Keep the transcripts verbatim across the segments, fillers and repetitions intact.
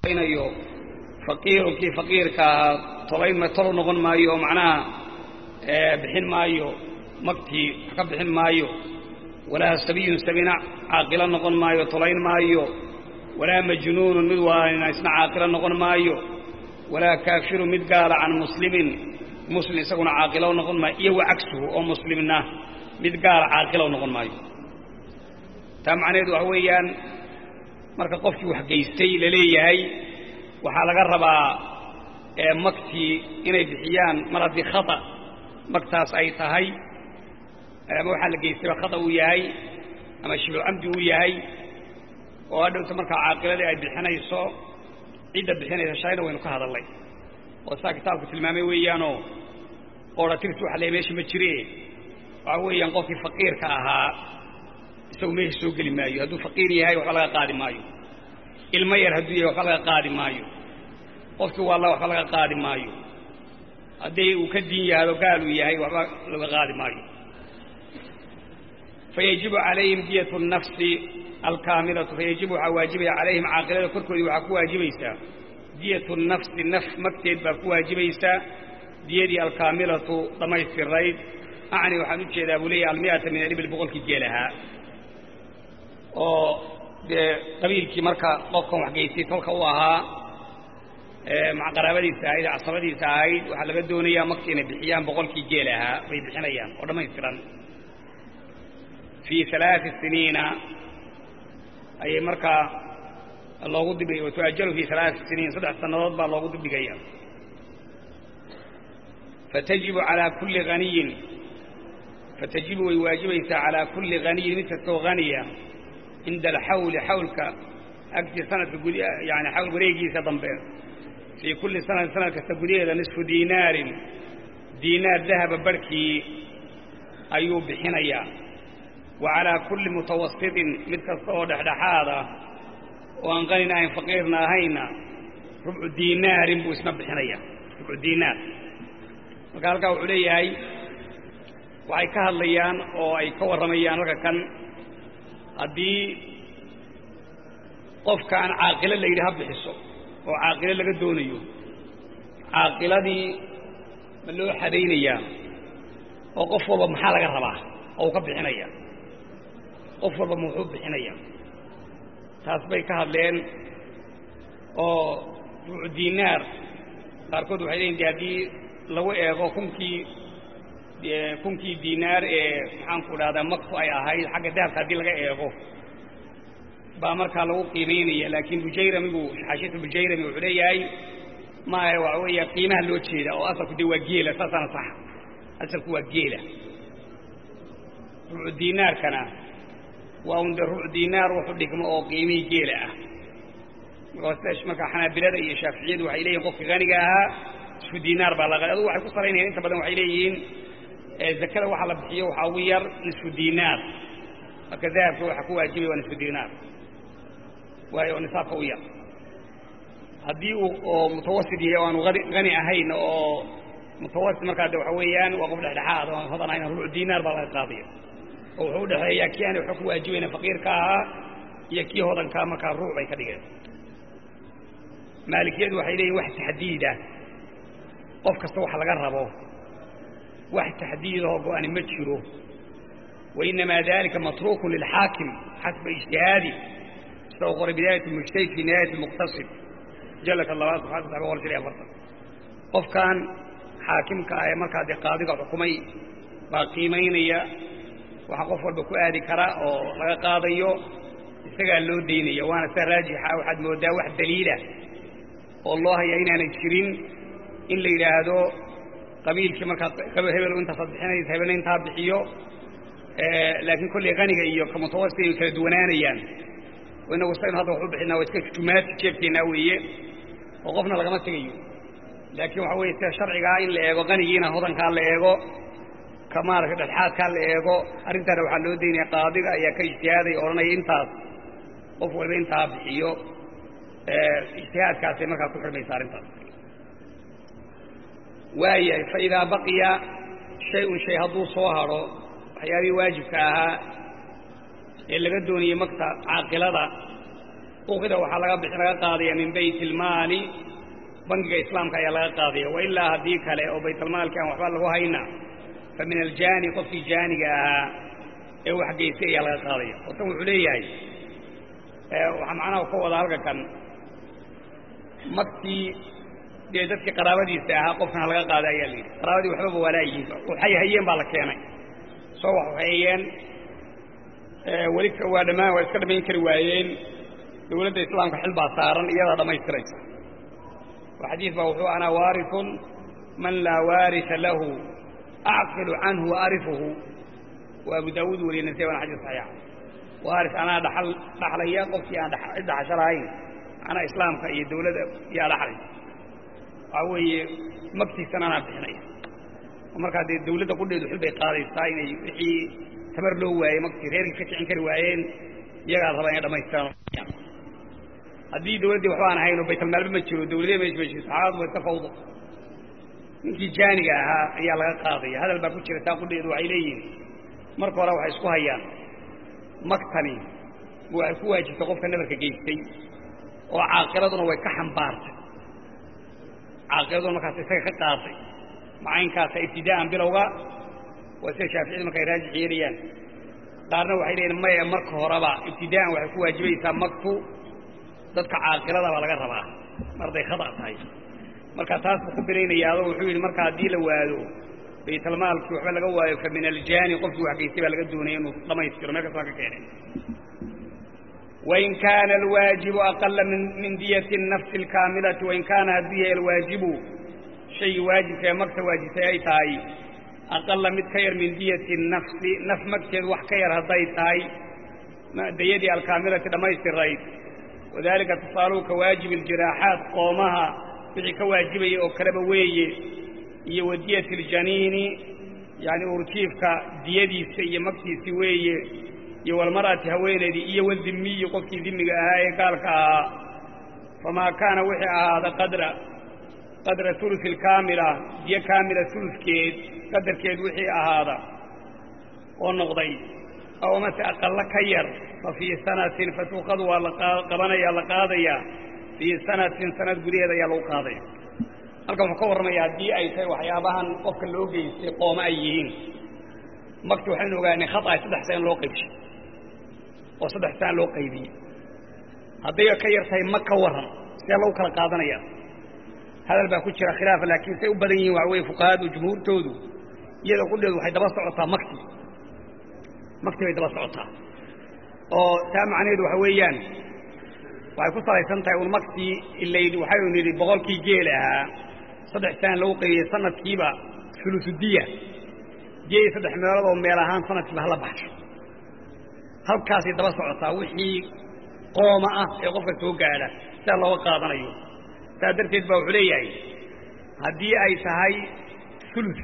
إنه فقير كي فقير كطلين ما طلوا نقول مايو معناه بحين مايو مكتي حكب بحين مايو ولا سبي سبينا عاقلا نقول مايو طلين مايو ولا مجنون مدوان يسمع عاقلا نقول مايو ولا كافر مدقال عن مسلم مسلم يسكن عاقلا ونقول ما يو عكسه أو مسلمنا مدقال عاقلا ونقول مايو تام عنيد وحويان marka qofkii wax geystay laleeyahay waxa laga rabaa ee makti inay bixiyaan maradi khata maktaas ay tahay ama waxa la geystay khata uu yahay ama shilu amdi uu yahay oo adowta marka caaqilada ay bixinayso cid bixinaysa shayna waynu ka hadalay oo saa kitaabku tilmaamay weeyaano qoratirtu waxa la meesha ma jiree waxa weeyaan qofkii faqiirka ahaa isagoo meesha soo gali maayo hadduu faqiir yahay waxa laga qaadi maayo ilma yar hadduu yahay waxa laga qaadi maayo qofkii walaa waxa laga qaadi maayo haddii uu ka diin yahay oo gaal uu yahay waxa laga qaadi maayo فيجب عليهم دية النفس الكاملة فيجب واجب عليهم عاقلة كركودي وحكوا واجبيسا دية النفس النفس مكتب بكوا واجبيسا دية الكاملة ضميس الريد أعني وحنوش إذا أبولي المئة من الإبل بغل كجيلها قبيل كي مركا قفكم وحقيسي تلك وها مع قرابتي سعيد عصبتي سعيد وحلقة دونية مكتين بحيان بغل كجيلها في بحنيان ودميس الرن في ثلاث سنين أي مركا الله قد بي وتؤجل في ثلاث سنين صدع سنوات با الله قد بي فتجب على كل غني فتجب ويواجب على كل غني مثل غنية عند الحول حولك أكثر سنة يعني حول بريقي سضنبين في كل سنة سنة كتبوليه نصف دينار دينار ذهب بركي أيوب حنيا وعلى كل متوسط مثل الصور حاضة وأنقلنا فقيرنا هينا ربع دينار باسم بحنيا ربع دينار وقال قاو علي هاي وأي كهالليان أو أي كورميان لك كان هذه قف كان عاقلة اللي يرهب بحسه وعاقلة اللي قدونيه عاقلة دي من له حدينيا وقف والله محالة قرباه أو قف بحنيا قف والله موحوب بحنيا تاسبي كهاللين أو دينار قاركود وحيدين دي هذه لو إيغو كنكي كنكي دينار maxaan ku raada maqfu ay ahayd xagga dahabka hadii laga eego ba marka lagu qiimeeyay laakiin bujayramigu xashatu bujayrami wuxuu leeyahay ma ay waxa qiimaha loo jeeda oo asalku dii waa geela saasana sax asalku waa geela ruuc diinaar kana waa un ruuc diinaar wuxuu dhigmo oo qiimii geela ah markaas marka xanaabilada iyo shaafiiciyadu waxay leeyihiin qofka ganiga ahaa isku diinaar baa laga adu waxay ku sareynayaan inta badan waxay leeyihiin zakada waxa la bixiyo waxa ugu yar nisfu diinaar akadaabku waxa ku waajibay waa nisfu diinaar waayo nisaabka u yar hadii uu mutawassit yahay oo aanu qani ahayn oo mutawassit marka waxa weeyaan waa qof dhexdhexaad oo hodanayna ruuc diinaar baa laga qaadiyo oo wuxuu dhaxeeyaa kiyaani waxa ku waajibayna faqiirka ah iyo kii hodanka marka ruuc ay ka dhigeen maalikiyadu waxay leeyihiin wax taxdiida qof kasta waxa laga rabo واحد تحديده وأن متشره وإنما ذلك متروك للحاكم حسب اجتهاده استوغر بداية المجتهد في نهاية المقتصد جلك الله سبحانه وتعالى وقال شريعة فرطة قف كان حاكم كآية مركز قاضي حكومي باقيمين إياه وحقف والبكو آدي كراء ولغا قاضيه استقال له دينية وانا سراجحة وحد مودا واحد دليلة والله يأينا نجشرين إلا إلى هذا قبيل كما قبل هبل وانت صدحين هبل انت بحيو آه لكن كل غني ايو كمتوسط كدونانيا وانه وصلنا هذا وحب حنا وتكتمات كيفتنا ويه وقفنا لغما تغيو لكن waxa way sharciga in la eego qanigiina hodanka la eego kamaarka dhexaadka la eego arrintan waxa loo deynaa qaadiga ayaa ka ijtihaaday oranay intaas qof walba inta bixiyo ee ijtihaadkaas marka ku xirmaysa arrintaas واي فإذا بقي شيء شيء هذو صهره حيابي واجب كها اللي قدوني مقطع عاقلة ukhida waxaa laga bixi laga qaadaya min bayt ilmaali bangiga islaamka ayaa laga qaadaya wa ilaa haddii kale oo baytalmaalki aan waxba lagu hayna fa min aljaani qofkii jaaniga ahaa ee wax geystay ayaa laga qaadaya oo tan wuxuu leeyahay waxaa macnaha ka wada halka kan magtii dee dadkii qaraabadiisa ahaa qofkan ha laga qaada ayaa layidhi qaraabadii waxbaba walaayihiin waxay hayeen baa la keenay soo wax hayeen weli waa dhammaan waa iska dhamayn kari waayeen dawladda islaamka xil baa saaran iyadaa dhammaystiraysa وحديث بوحو أنا وارث من لا وارث له أعقل عنه وأعرفه وأبو داود ولينسي وانا حديث صحيح وارث أنا دحل دحل إياه قفتي أنا دحل عشرين أنا إسلام كأي دولة يا دحل أوي مكتي سنة أنا بحنية ومركز هذه الدولة كل دحل بيقاري الصاين يحيي تمر له وعي مكتي غير كتعين كروائين يقال طبعا يدى ما يستطيع haddii dawladdii waxba aan hayno baytalmaalba ma jiro dawladee ma jiro saxaabadu way iska fawdo ninkii jaaniga ahaa ayaa laga qaadaya hadal baa ku jira taa qudheedu waxay leeyihiin marka hore waxay isku hayaan maktani waxay ku waajibtay qofka nabarka geystay oo caaqiladuna way ka xambaartay caaqiladuna markaas isaga ka qaaday macaynkaasa ibtidaa'an bilowga waa sida shaaficiyadu markay raajix yeelayaan qaarna waxay leeyihin maya marka horeba ibtidaa'an waxay ku waajibaysaa maktu dadka caaqilada baa laga rabaa marday khata tahay marka taas ku bireynaya adoo wuxuu yiri marka hadii la waado baytalmaalki waxba laga waayo ka min aljaani qofkii wax geystay baa laga doonayay inuu dhamaystiro meesha soo ka keenay وإن كان الواجب أقل من من دية النفس الكاملة وإن كان هذه الواجب شيء واجب كمكت واجب تاي أقل من خير من دية النفس نف مكت وحكير هذي تاي دية الكاملة لما يستريد وذلك تصالوا كواجب الجراحات قومها في كواجبي أو كربوية يودية الجنين يعني أرتيفك ديدي سي مكتي سوية والمرأة هوينة يوالذمي قفتي ذمك هاي قالك فما كان وحي هذا قدر قدر ثلث الكاملة دي كاملة ثلث كيد قدر كيد وحي هذا والنقضي أو متى أقل كير ففي سنة فتوخذ قبنا يا لقاضية في سنة سنة قريدة يا لقاضية halkan wuxuu ka waramayaa hadii ay tahay waxyaabahan qofka loo geystay qooma ay yihiin magtu waxaan ogaanay khata ay saddex sano loo qaybshay oo saddex sano loo qaybiyay hadii ka yartay makka waran si loo kala qaadanaya hadal baa ku jira khilaaf laakiin say u badan yihiin waa way fuqahaadu jumhuurtoodu iyada ku dheedu waxay daba socotaa makti makti way daba socotaa oo taa macnaheedu waxa weeyaan waxay ku salaysan tahay ul makti ilaa waxay u niri boqolkii geel ahaa saddex sano loo qaybiyay sanadkiiba thuluthdiya jee saddex meelood oo meel ahaan sanadkiiba hala baxsho halkaas ay daba socotaa wixii qooma ah ee qofka soo gaadha si loo qaadanayo taa darteed baa wuxuu leeyahay haddii ay tahay thuluth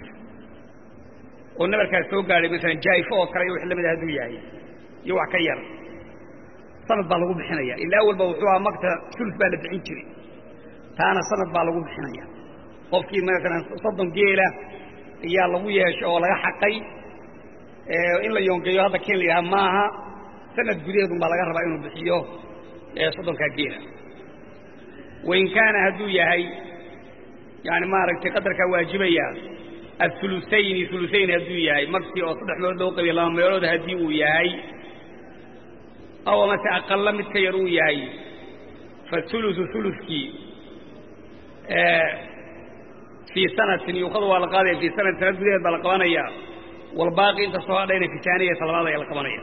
oo nabarkaas soo gaadhay misalan jaayfo oo kale wixii lamid ah hadduu yahay iyo wax ka yar sanad baa lagu bixinaya ilaa walba wuxuu ahaa magta thuluth baa la bixin jiray taana sanad baa lagu bixinaya qofkii مثلا soddon geela ayaa lagu yeesho oo laga xaqay ee in la yoongeeyo hada keen leeyahay maaha sanad gudeedu ma laga rabaa inuu bixiyo ee soddon ka geela وإن كان هدو يهي يعني ما رأيت قدرك واجبيا الثلثين ثلثين هدو يهي مكسي أو صدح مولد وقبي الله ما يرود هديو يهي أو متى أقل متكيرو يهي فالثلث ثلثكي آه في سنة يخذوا على قاضي في سنة سنة بداية بالقوانية والباقي انت صغار لين في ثانية صلوات على القوانية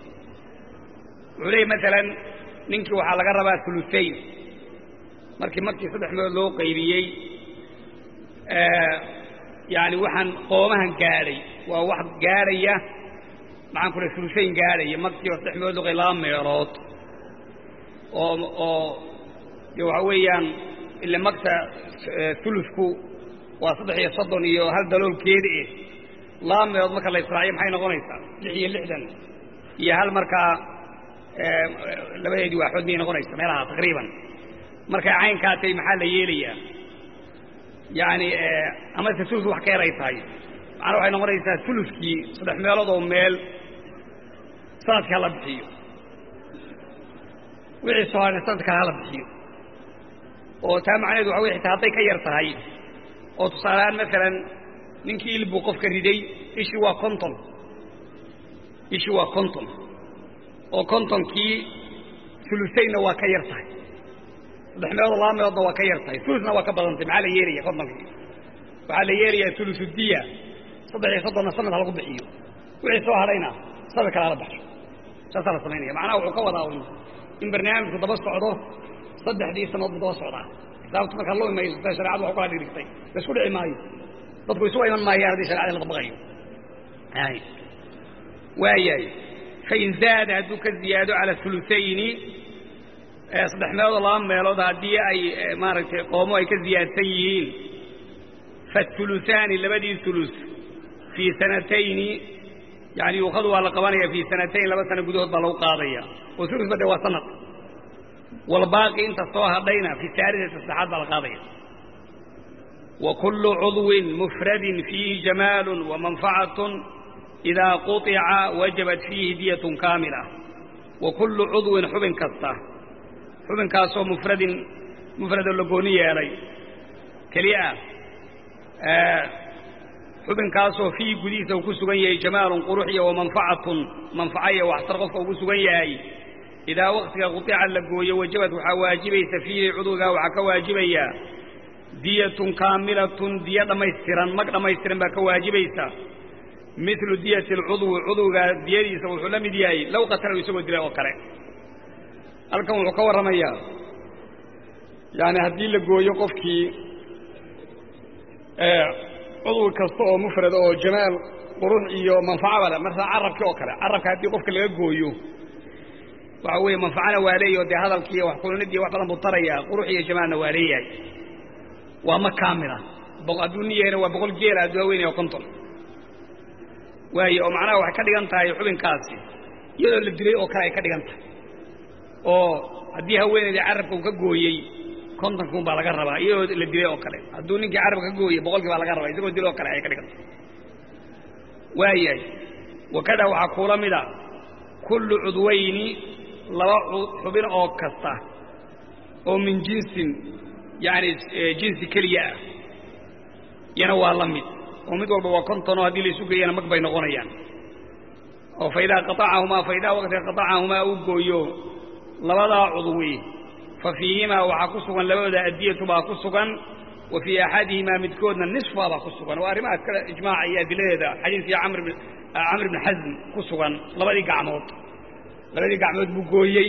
عليه مثلا ننكي وحال قربها ثلثين markii markii saddex meel loo qaybiyay ee yaani waxaan qoomahan gaaray waa wax gaaraya maxaan ku rasuulshayn gaaraya markii saddex meel loo qaylaan meelood oo oo waxa weeyaan illa makta thuluthku waa saddex iyo soddon iyo hal daloolkeeda eh laa meelood marka la israaciyo maxay noqonaysaa lix iyo lixdan iyo hal marka ee labadeedii waaxood miyay noqonaysaa meelaha taqriiban marka caynka tay maxaa la yeelaya yaani ama thuluth wax ka yaray tahay ana waxay noqonaysaa thuluthkii saddex meelood oo meel sanadka la bixiyo wixii soo haray sanadka hala bixiyo oo taa macnaheedu waxa weeye hadday ka yar tahay oo tusaalaan maalan ninkii ilbu qofka riday ishi waa konton ishi waa konton oo kontonkii sulusayna waa ka yar tahay saddex meelood laba meeloodna waa ka yar tahay sulusna waa ka badantay maxaa la yeelaya kontonkii waxaa la yeelayaa sulusudiya saddex iyo soddonna sanad ha lagu bixiyo wixii soo hadhayna sanad kale hala baxsho saasaa la samaynaya macnaha wuxuu ka wadaa un in barnaamijku daba socdo saddexdii sannadood daba socdaa xisaabtu markaa loo imayo sida shareecadu wax u kala dhigtay la isku dhici maayo dadku isugu iman maayaan haddii shareecada la dabaqayo ay waayahay fain zaada hadduu ka ziyaado cala hulusayni saddex meelood laba meelood haddii ay maaragtay qoomo ay ka ziyaadsan yihiin fathulusaani labadii hulus fii sanatayni yani yuukhadu waa la qabanaya fii sanatayn laba sano gudahood baa lagu qaadaya oo hulus ba de waa sanad والباقي انت صوها بينا في ثالثة الصحابة القاضية وكل عضو مفرد فيه جمال ومنفعة إذا قطع وجبت فيه دية كاملة وكل عضو حبن كسته حبن كاسو مفرد مفرد اللقونية علي كليئة آه حبن كاسو فيه قديسة وكسوغنية جمال قروحية ومنفعة منفعية واحترقف وكسوغنية إذا وقتك قطع اللقوية وجبت وحواجبي سفيه عضوها وحكواجبيا دية كاملة دية ميسترا مقر ميسترا بكواجبيسا مثل دية العضو عضوها ديالي سوى حلم ديالي لو قتلوا يسوى ديالي وكره ألكم الحكوة رميا يعني هدي اللقوية قفكي آه عضو كسطو مفرد أو جمال قروحي ومنفعة ولا مثلا عربك وكره عربك هدي قفك اللقوية وعوي منفعنا والي ودي هذا الكي وحقول ندي وحبلا مضطرية قروحي جمالنا والي وما كاملة بقى دونية وبقول جيرا دويني وقنطل وهي ومعناه وحكالي انتها يحبين كاسي يدو اللي بدري اوكاي كالي انتها oo hadii haweeney carabka uu ka gooyay konton baa laga rabaa iyo la dilay oo kale haduu ninkii carabka ka gooyay boqolkiiba laga rabaa isagoo dilo kale ay ka dhigto waayay wakada waxa kula mida kullu udwayni laba xubin oo kasta oo min jinsin yaani jinsi kaliya yana waa la mid oo mid walba waa konton oo hadii la isu geeyana mag bay noqonayaan oo fayda qata'ahuma fayda waqti qata'ahuma uu gooyo labada cudwi ففيهما وحكسوا لبدا أدية باكسوا وفي أحدهما متكودنا النصف باكسوا وأرمى إجماع يا دليدا حديث يا عمرو بن عمرو بن حزم كسوا لبدي قعمود لبدي قعمود بوجوي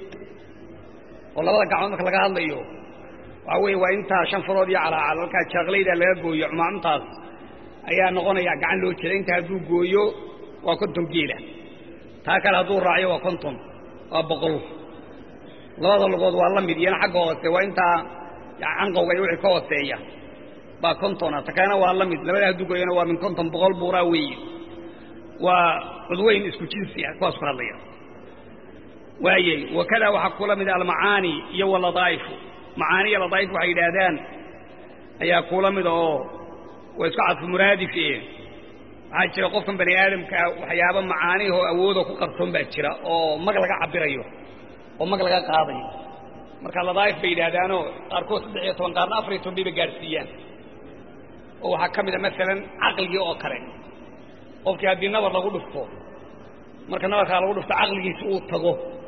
والله لبدا قعمود كلا قال ليو وهو وأنت عشان فرودي على على كشغلي ده لا جوي مع ممتاز أيها نقول يا جعل له كذا أنت هذو جويو وكنتم جيلا تاكل هذو الرعي وكنتم أبغلوا labada lugood waa la mid yana xaq hoose waa inta canqowga iyo wixii ka hooseeya ba kontona takana waa la mid labada dugoyana waa min konton boqol buura weey waa cudweyn isku jinsi ah kuwaas ku hadlaya waayay wakala waxa kula mid al maani iyo wala daif maani iyo daif waxay yiraahdaan ayaa kula mid oo way isku cad muraadifi waxa jira qofkan bani aadamka waxyaabo maani oo awood ku qabsan baa jira oo mag laga cabirayo oo mag laga qaaday marka la daayif beeydaano qaarkood saddex iyo toban qaarna afar iyo toban bay gaarsiiyaan oo waxa kamid ah mesela aqliga oo kare qofkii hadii nabar lagu dhufto marka nabarka lagu dhufto aqligiisa uu tago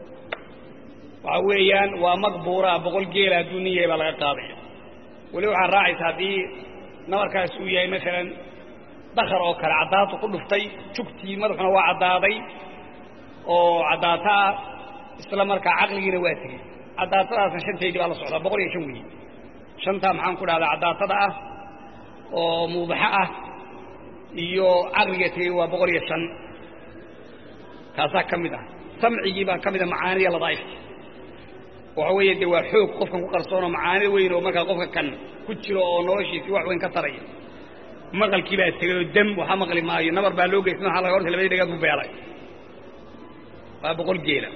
waxa weeyaan waa maqbuura boqol geela duuniye baa laga qaaday wali waxa raacay hadii nabarkaas uu yahay mesela dakhar oo kale cadaad ku dhuftay jugtii madaxuna waa cadaaday oo cadaata isla marka aqligiina waa tagay cadaatada shanteedii baa la socdaa boqol iyo shan weey shanta maxaan ku dhahdaa cadaatada ah oo muubaxa ah iyo aqliga tagay waa boqol iyo shan kaasa kamid ah samcigi baa kamid ah macaaniga la daayif waxa weeye de waa xoog qofkan ku qarsoono macaani weyn oo marka qofka kan ku jiro oo noloshiisa wax weyn ka taray maqalkii baa tagay dam waxa maqli maayo nabar baa loo geysnaa waxa laga hortay labadii dhagaad u beelay waa boqol geela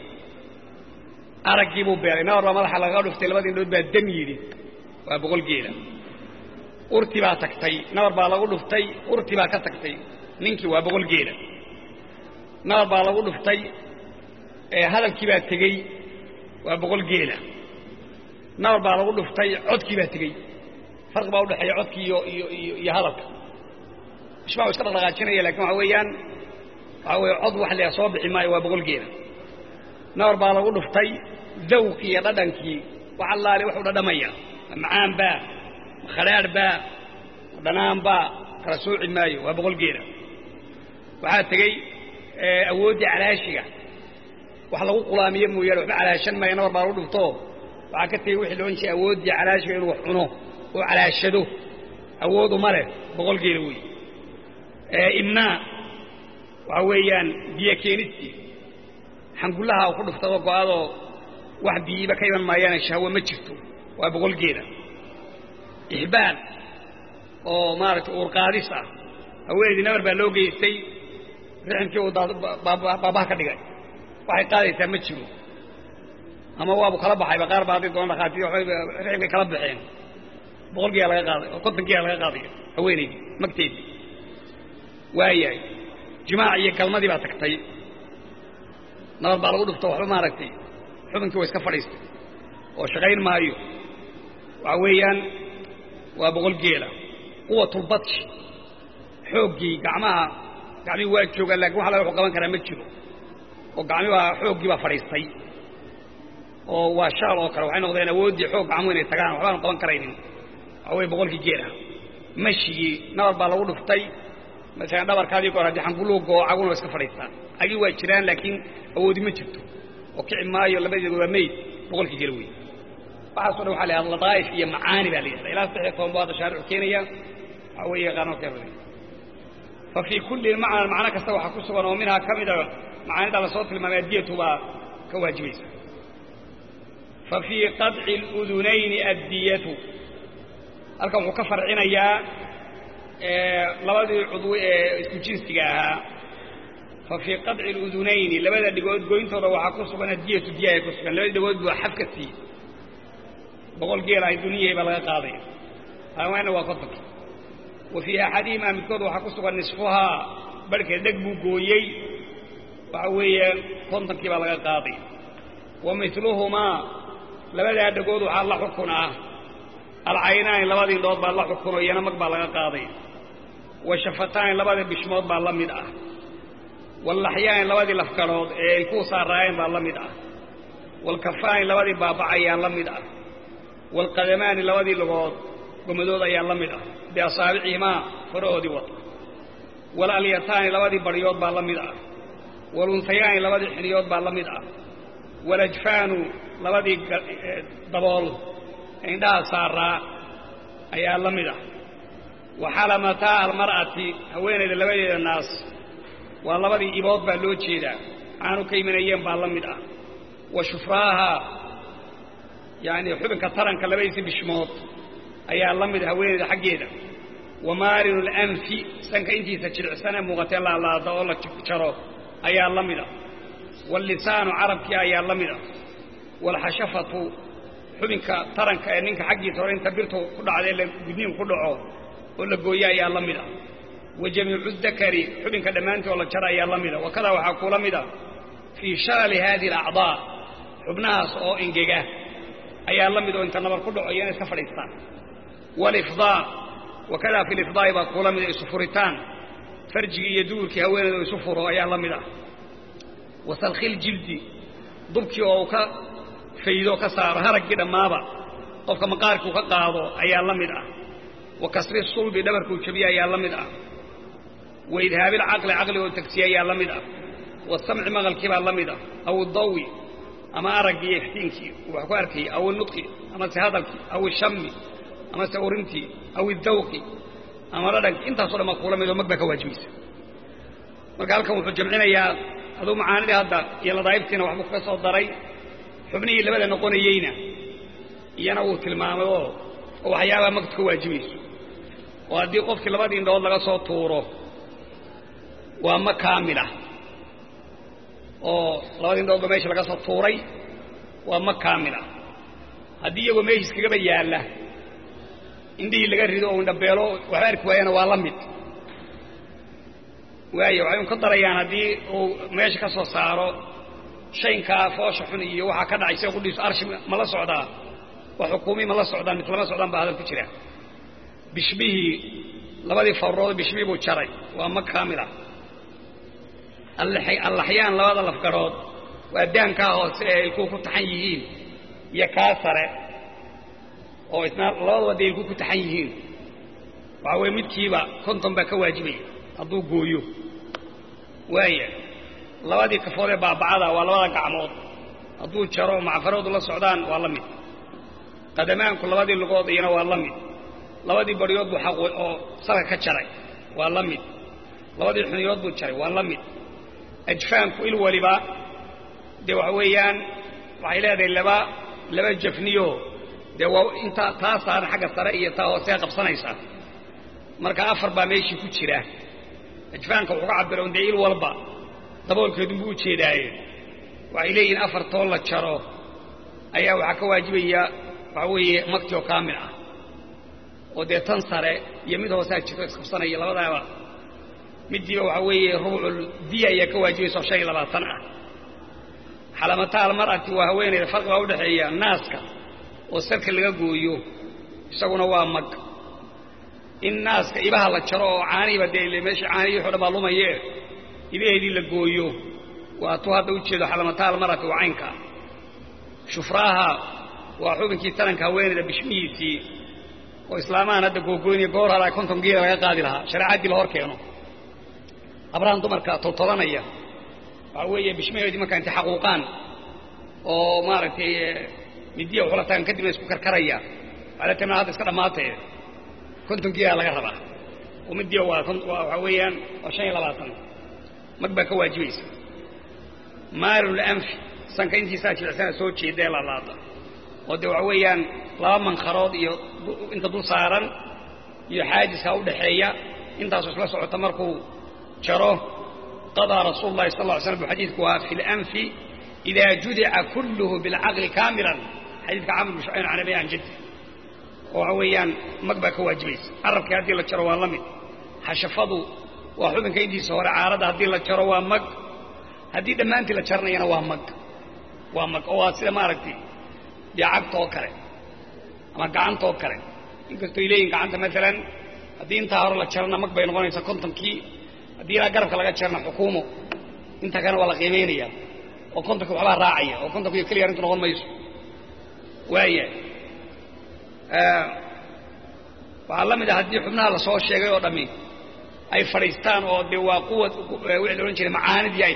aragii buu beeray nabar madaxa laga dhuftay labadii dood baa dam yiri waa boqol geela urti baa tagtay nabar baa lagu dhuftay urti baa ka tagtay ninkii waa boqol geela nabar baa lagu dhuftay ee hadalkii baa tagay وبقول جيلة نار بعض دفتي عدكي بهتجي فرق بعض حي عدكي يهرب مش ما وصل لغاتنا لكن هويان هو عضو حل يصاب حماية وبقول جيلة نار بعض دفتي ذوقي ردنكي وعلى لي وحده دمية معان با خلال با دنام با كرسوع مايو وبقول جيرة وعاد تجي أودي على شيء وحلو قلامية موير على شن ما ينور بارود وطوب وعكت يوحي لون شيء أودي على شيء يروح عنه وعلى الشدو أودو مره بقول جيروي إمنا وعويان ديكينتي حنقول لها وخذ في طوق هذا واحد بيجيب كيما ما يانا الشهوة ما شفته وبقول جيرة إحبال أو مارت أورقاديسة أولي نمر باللوجي سي رحم كيو بابا بابا كدقاي waxay qaadaysaa ma jiro ama waa kala baxay baqaar baadi doon dhaqaatiyo rixi kala baxeen boqolkiiba laga qaaday oo kontonkiiba laga qaaday haweenaydi magteed waayay jimaa iyo kalmadii baa tagtay nabar baa lagu dhufto waxba ma aragtay xubinkii way iska fadhiistay oo shaqayn maayo waxa weeyaan waa boqolkiiba quwwatul batsh xoogii gacmaha gacmi waa jooga laakiin waxa laga qaban karaa ma jiro وقامي وحوق جبا فريستي وشال أكره وحين قضينا أودي حوق عموني تجانا وحنا طبعا كريمين أو يبغون في جيرة مشي نور بالأول فتي مثلا دبر كذي يقول هذي حنقوله جو عون واسك فريستان أجيبه يشترين لكن أودي ما شفته وكع ما يلا بيجي يقول ميت بقول في جيروي فحصلوا على الله ضايف هي معاني باليس إلى استحقاق بعض الشهر كينيا أو يغنوا كذي ففي كل معنى المعنى كستوى حكوسوا ومنها كمدة معاني على صوت المادية تبا كواجبيس ففي قطع الأذنين الدية الكم كفر عنايا لبادي عضو اسمجنس تجاهها ففي قطع الأذنين لبادي دقود قوين ترى وحكوسوا الدية الدية كوسوا لبادي دقود حفكتي بقول جيرا الدنيا بلغ قاضي أنا وقتك وفي أحدهما مكود وحكوسوا نصفها بل كدقبوا قويي وعويا كنت كبا لغا قاضي ومثلهما لبدا دغود waxa la xukunaa alcaynaan labadii dood baa la xukunaa yana mag baa laga qaaday washafataan labadii bishmood baa la mid ah wallahyaan labadii lafkalood ee ku saarayeen baa la mid ah walkafaan labadii baabacayaan la mid ah walqadamaan labadii lugood gumadood ayaan la mid ah bi asaabicima faroodi wata walalyataan labadii bariyood baa la mid ah والأنثيان لبدي حنيوت باللمدة والأجفان لبدي ضبول عندها سارة أي اللمدة وحلمتا المرأة هوين إلى لبدي الناس واللبدي إبوت باللوتشيدا عنو كي من أيام باللمدة وشفراها يعني حبن كثرا كلبيس بشموت أي اللمدة هوين إلى حقيدا ومارن الأنف سنك إنتي تشرع سنة مغتلا الله ضوء شروط أي اللمدة واللسان عربك أي اللمدة والحشفة حبنك ترنك أنك حقي تورين تبرته كل عليه بدنين كله عود ولا جويا أي اللمدة وجميع الذكر حبنك دمانته ولا شرع أي اللمدة وكذا وحكوا لمدة في شال هذه الأعضاء حبناس أو إنجاج أي اللمدة وإنت نمر كله عيان سفريستان والإفضاء وكذا في الإفضاء يبقى لمدة سفرتان فرجي يدور كهوين يسفر أي اللمدة وسلخ الجلد ضبكي وكا فيدو كسار هرق كده مابا قفك مقارك وكقاضو أي اللمدة وكسر الصلب دبرك وشبيه أي اللمدة وإذهاب العقل عقل والتكسي أي اللمدة والسمع مغل كبا اللمدة أو الضوي أما أرق يفتينكي وحكواركي أو النطقي أما سهادلكي أو الشمي أما سأورنتي أو الذوقي أما ردك أنت صار مقولة من مقبك واجبيس وقالكم في الجمعين يا هذو معاني هذا يلا ضايبتنا وحبك في صوت ضري حبني اللي بدأ نقول يينا ينوت المامو وحياة مقتك واجبيس وهذه قفك اللي بدأ يندول لغا صوت طوره وأما كاملة oo labadii dood meesha laga soo tuuray waa ma kaamila hadii iyagu meesha kaga yaala indii laga rido oo dhabeelo waxa arki waayana waa la mid waayo waxay ka darayaan hadii uu meesha ka soo saaro شين كافوش حني وحكنا عيسى يقول لي أرش ملا سعداء وحكومي ملا سعداء مثل ما سعداء بهذا الكتير بشبه لبدي فرود بشبه بوشري وأما كاملة الحي الأحيان لبدا الأفكارات وأدان كاهوس الكوكو تحييين يكاثر أو إثناء الله ودي الكوكو تحييين وعوي مدكيبا كنتم بكواجبي أدو قويو وهي لبدي كفوري بابعادا ولبدا قعمود أدو تشارو مع فرود الله السعودان والله مد قدمان كل لبدي اللقوط ينا والله مد لبدي بريود بحق أو سرك كشري والله مد لبدي حنيود بوشري والله مد أجفان كل ولبا دو عويان وعلى ذي اللبا لبا جفنيو دو انت تاسع حاجة سرائية تاو سياق بصنيسة مركا أفر باميشي كتشيرا أجفان كوحوك عبرون دي الولبا دبول كدنبو تشيراي وعليين أفر طولة تشارو أيها وحكواجبية وعوي مكتيو كاملة ودي تنصر يميده ساكتو بصنية لبا دايوا مدي وعوي ربع الدية يكواجبي سو شيء لبا صنعه حلمتها المرأة وهوين الفرق وأودحية الناس كا والسلك اللي قويو يسوون وامك الناس كا إبها الله تشروا عاني بدي اللي ماشي عاني يحول بالله ميه إبها دي اللي قويو وأتوها دوتشيدو حلمتها المرأة وعينك شفراها وحوبنكي تلنك هوين اللي بشميتي وإسلامان هذا قوقوني قورها لا كنتم قيلة ويقادي لها شرعات دي الهور كينو أبران دمركا تلطلانية وعوية بشمية دي ما كانت حقوقان ومارتي مدية وحلتان كدما يسكو كركرية على تمنا هذا اسكرا ماتي كنتم كيها لغربا ومدية وعويا وشيء لباطن مقبا كواجويس مار الأنف سانك انتي ساتي الأسنة سوتشي ديلا لاطا ودو عويا لا من خراض انت دول صارا يحاجس هاو دحية انت أسوس لسعو تمركو شروه قضى رسول الله صلى الله عليه وسلم بحديث في الأنف إذا جدع كله بالعقل كاملا حديث عامل مشعين عن نبي عن جد وعويان مقبك واجبيس عرفك هذه اللي تشروا لمن حشفضوا وحبن كيدي سهور عارض هذه اللي تشروا مق هذه دم أنت اللي تشرني أنا وامق وامق أو سيدا ما ركتي بيعق توكره أما قعان توكره إن كنت إليه قعنت مثلا هذه انت هارو اللي تشرنا مق بين غني سكنتم كي هذه لا قربك لقد تشرنا حكومه انت كان ولا قيمينيا وكنت كبعبها راعية وكنت كي كليا انت نغول ميسو وهي وعلم إذا هدي حبناها لصوى الشيء ودمي أي فريستان ودي وقوة وعلون شيء معاند يايك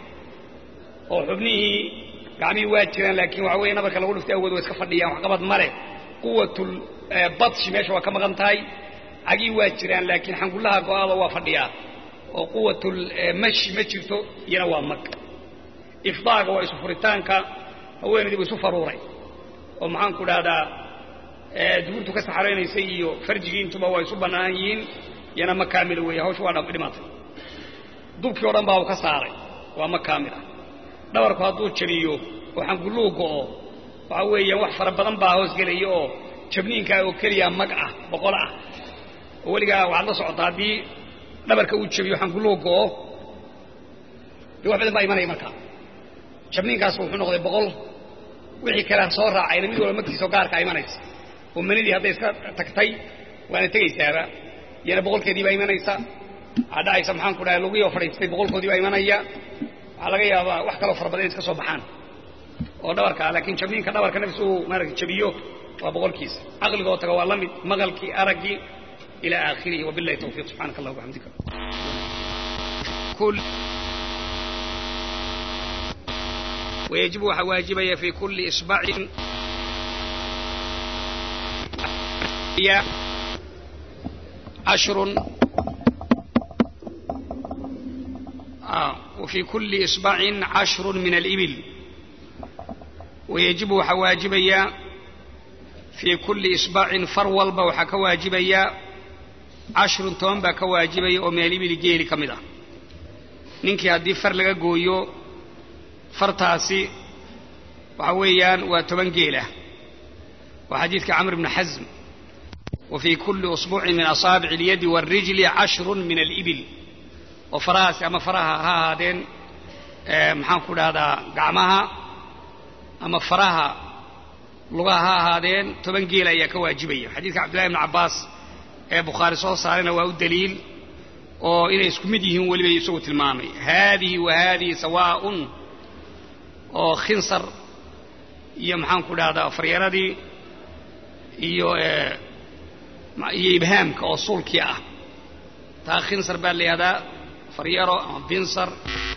وحبنيه قامي واجران لكن وعوي نبك الأول في أول ويسكفر ليا وحقبت مرة قوة البطش ماشي وكما غنتاي عقي واجران لكن حنقول لها قوة وفرديا وقوة المشي مشي ينوى مك إفضاق وإسفرتانك هو يندي بسفروري ومعان كل هذا دبرتو كسحرين يسيو فرجين تبا ويسبنايين ينا مكامل ويهوش وانا بدمات دوك يوران باو كساري ومكامل دورك هادو تشريو waxaan guluug oo waxa weeye wax fara badan baa hoos geliyo oo jabniinka oo kaliya mag ah boqol ah waliga waxa la socdaa bi dhabarka uu jabiyo waxaan guluug oo wax badan baa imanay markaa jabniinkaas wuxuu noqday boqol wixii kala soo raacay mid walba magtiisa gaarka imanaysa oo manidii hadday iska tagtay waana tagaysaaba yana boqolkeedii baa imanaysa hadaysa maxaan ku dhahay lagu iyo fariistay boqolkoodii baa imanaya waxa laga yaabaa wax kale fara badan iska soo baxaan oo dhabarka laakiin jabniinka dhabarka nafsu maarag jabiyo waa boqolkiisa aqligo taga waa lamid maqalki aragi ila aakhiri wa billahi tawfiq subhanaka allah wa bihamdika كل ويجب واجبية في كل إصبع عشر آه وفي كل إصبع عشر من الإبل ويجب واجبية في كل إصبع فرول بوحك واجبية عشر تنبا كواجبية ومن الإبل جيل كمدا نينكي هدي فر لغا قويو فرتاسي وعويان وتبن جيله وحديث عمرو بن حزم وفي كل أسبوع من أصابع اليد والرجل عشر من الإبل وفراس أما فراها هادين maxaan ku dhahdaa gacmaha ama faraha lugaha ha ahaadeen toban geel ayaa ka waajibaya xadiidka cabdullahi ibn cabbaas ee bukhaari soo saarayna waa u daliil oo inay isku mid yihiin weliba isagu tilmaamay haadihi wa haadihi sawaa'un oo khinsar iyo maxaan ku dhahdaa faryaradii iyo iyo ibhaamka oo suulkii ah taa khinsar baa la yidhahdaa faryaro ama binsar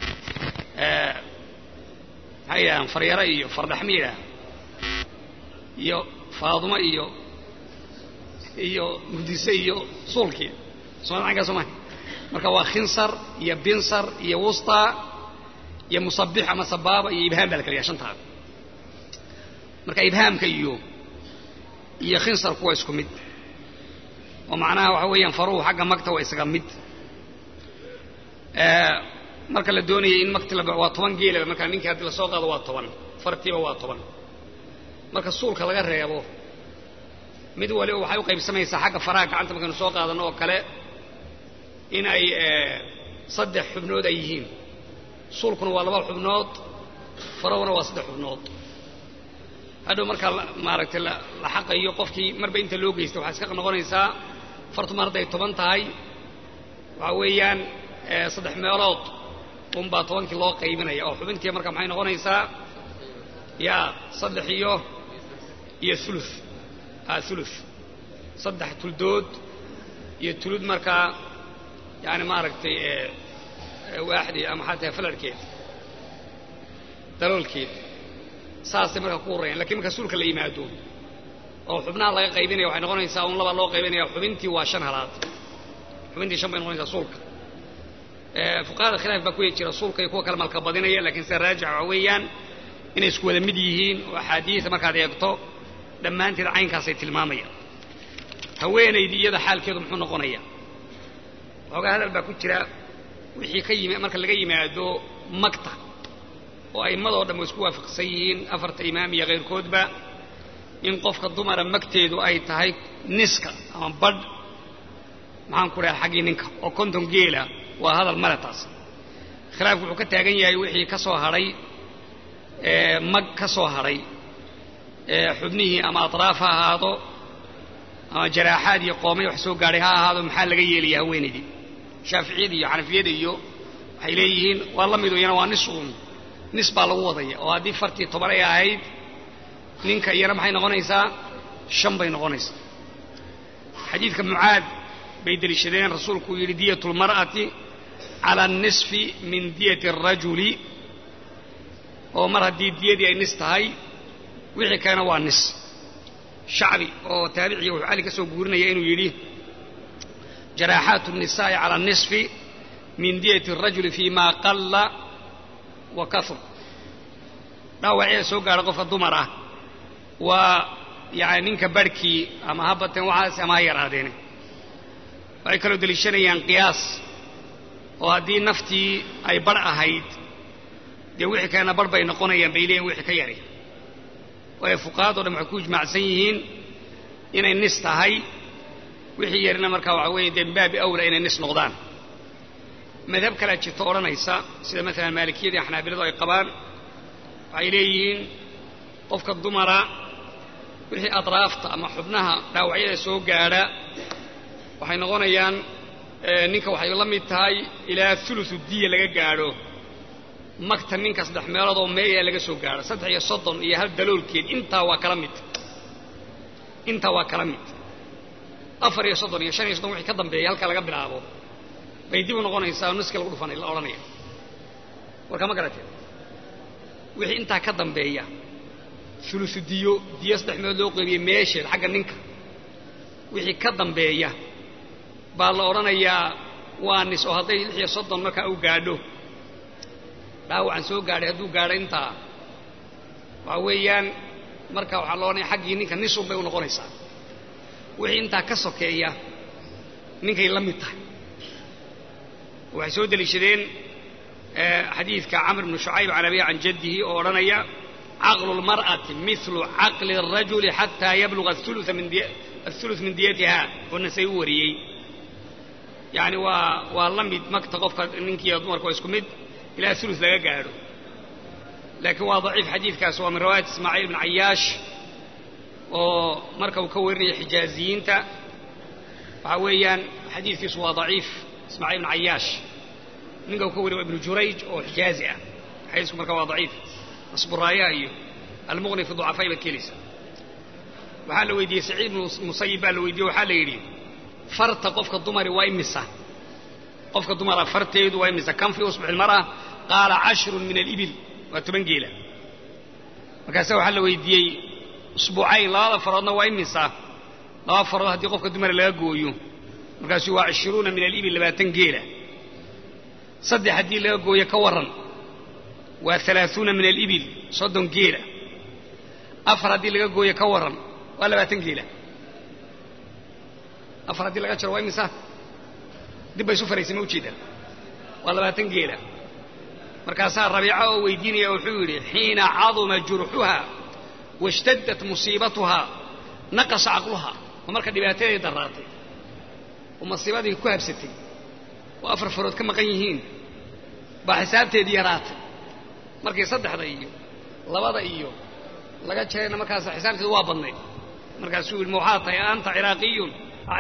maxay yidhahdaan faryaro iyo fardhaxma yidhaha iyo faadumo iyo iyo murdise iyo suulkii somaanka soomaalia marka waa khinsar iyo binsar iyo wusta iyo musabbix ama sabaaba iyo ibhaam baa la kala yahay shantaa marka ibhaamka iyo iyo khinsarku waa isku mid oo macnaha waxa weeyaan faruhu xagga magta waa isaga mid marka la doonayay in magta waa toban geelaba marka ninkii haddii lasoo qaado waa toban fartiiba waa toban marka suulka laga reebo mid waliba waxay u qaybsamaysaa xagga faraha gacanta markaynu soo qaadano oo kale in ay saddex xubnood ay yihiin suulkuna waa laba xubnood farahuna waa saddex xubnood hadhow markaa maaragtay la xaqayo qofkii marba inta loo geysta waxaa iska noqonaysaa fartu mar hadday toban tahay waxa weeyaan saddex meelood unbaa tobankii loo qaybinaya oo xubintii marka maxay noqonaysaa yaa saddex iyo iyo ulu ulu saddex tuldood iyo tulud markaa yani maaragtay waaxdii ama xataa falarhkeed daloolkeed saasay markaa ku horrayan lakiin marka suulka la yimaado oo xubnaha laga qaybinaya waxay noqonaysaa un laba loo qaybinaya xubintii waa shan halaad xubintii shan bay noqonaysaa suulka fuqahada khilaaf baa ku jira suulka iyo kuwa kale malka badinaya lakiin sida raajixa waxa weeyaan inay isku wada mid yihiin oo axaadiisa markaad eegto dhammaanteed caynkaasay tilmaamayaan haweenaydii iyada xaalkeedu muxuu noqonaya waxoogaa hadal baa ku jira wixii ka yimi marka laga yimaado magta oo a'immadoo dhan way isku waafaqsan yihiin afarta imaam iyo kayrkoodba in qofka dumara magteedu ay tahay niska ama badh maxaan ku dhaha xaggii ninka oo konton geela waa hadal male taas khilaafku wuxuu ka taagan yahay wixii ka soo hadhay mag ka soo hadhay xubnihii ama atraaf ha ahaado ama jaraaxaad iyo qoomay wax soo gaadhay ha ahaado maxaa laga yeelaya haweenaydii shaaficiyada iyo xanafiyada iyo waxay leeyihiin waa la mido iyana waa nis uun nis baa lagu wadaya oo haddii fartii toban ay ahayd ninka iyana maxay noqonaysaa shan bay noqonaysaa xadiidka mucaad bay deliishadeen rasuulku uu yidhi diyatu lmar'ati cala anisfi min diyati arajuli oo mar haddii diyadii ay nis tahay wixii kalena waa nis shacbi oo taabiciya wuxuu cali ka soo guurinaya inuu yidhi jaraaxaatu الnisaa'i cala anisfi min diyati الrajuli fii ma qalla wa kahur dhaawacee soo gaadha qofka dumar ah waa yani ninka barhkii ama ha bateen waxaas ama ha yaraadeene waxay kaloo deliishanayaan qiyaas oo haddii naftii ay barh ahayd dee wixii kalena barh bay noqonayaan bay leeyihin wixii ka yaray waayo fuqahado dhan waxay ku ijmaacsan yihiin inay nis tahay wixii yarina markaa waxa weeye dee min baabi awla inay nis noqdaan madhab kalea jirto odhanaysa sida maalan maalikiyada iyo xanaabiladu ay qabaan waxay leeyihiin qofka dumara wixii atraafta ama xubnaha dhaawacyada soo gaadha waxay noqonayaan ninka waxay la mid tahay ilaa ulusu diya laga gaadho magta ninka saddex meelood oo meeyaa laga soo gaadho saddex iyo soddon iyo hal daloolkeed intaa waa kala mid intaa waa kala mid afar iyo soddon iyo shan iyo soddon wixii ka dambeeya halka laga bilaabo bay dib u noqonaysaa niska lagu dhufanay la odhanaya warka ma garateen wixii intaa ka dambeeya ulusu diyo diyo saddex meelood loo qeybiyey meesheed xagga ninka wixii ka dambeeya baa la odhanayaa waa nis oo hadday lix iyo soddon markaa u gaadho dhaawacan soo gaadhay hadduu gaadho intaa waxa weeyaan marka waxaa la odhanaya xaggii ninka nisun bay u noqonaysaa wixii intaa ka sokeeya ninkay la mid tahay waxay soo deliishadeen xadiidka camr bnu shucayb can abihi can jaddihi oo odhanaya caqlu lmar'ati milu caqli الrajuli xataa yabluga athuluث min diyatiha oo nasay u wariyey yani waa waa la mid magta qofka ninkiiyo dumarka waa isku mid إلى ثلث لا يقعدوا لكن هو ضعيف حديث كاسوا من رواية إسماعيل بن عياش ومركب كورني حجازيين تا وعويا حديث كاسوا ضعيف إسماعيل بن عياش من قو كوري ابن جريج أو حجازي حيث مركب ضعيف أصبر راياه المغني في ضعفاء الكنيسة وحال ويدي سعيد مصيب قال ويدي وحال يدي فرط قفك الضمر وإمسة قفك الضمر فرتيد وإمسة كم في أصبع المرأة قال عشر من الإبل وتبنجيلة وكاسوا حال ويدي أسبوعين لا فرضنا وإمسة لا فرضها دي قفك الضمر لا يقويو وكاسوا عشرون من الإبل لما تنجيلة صدح حدي لا يقوي كورن وثلاثون من الإبل صد جيلة أفرد اللي يقوي كورن ولا باتنجيلة أفراد اللي قاتشر وإمسا دب يسوفر يسميه كده ولا باتنجيلة مركاسان ربيعه ويديني وحوري حين عظم جرحها واشتدت مصيبتها نقص عقلها ومركا دباتين دراتي ومصيبتي كوها بستين وأفر فرود كما قيهين بحسابتي ديارات مركي صدح ضيو لبضا إيو لقد شرينا مركز حسابتي دوابني مركز سوء المحاطة يا أنت عراقي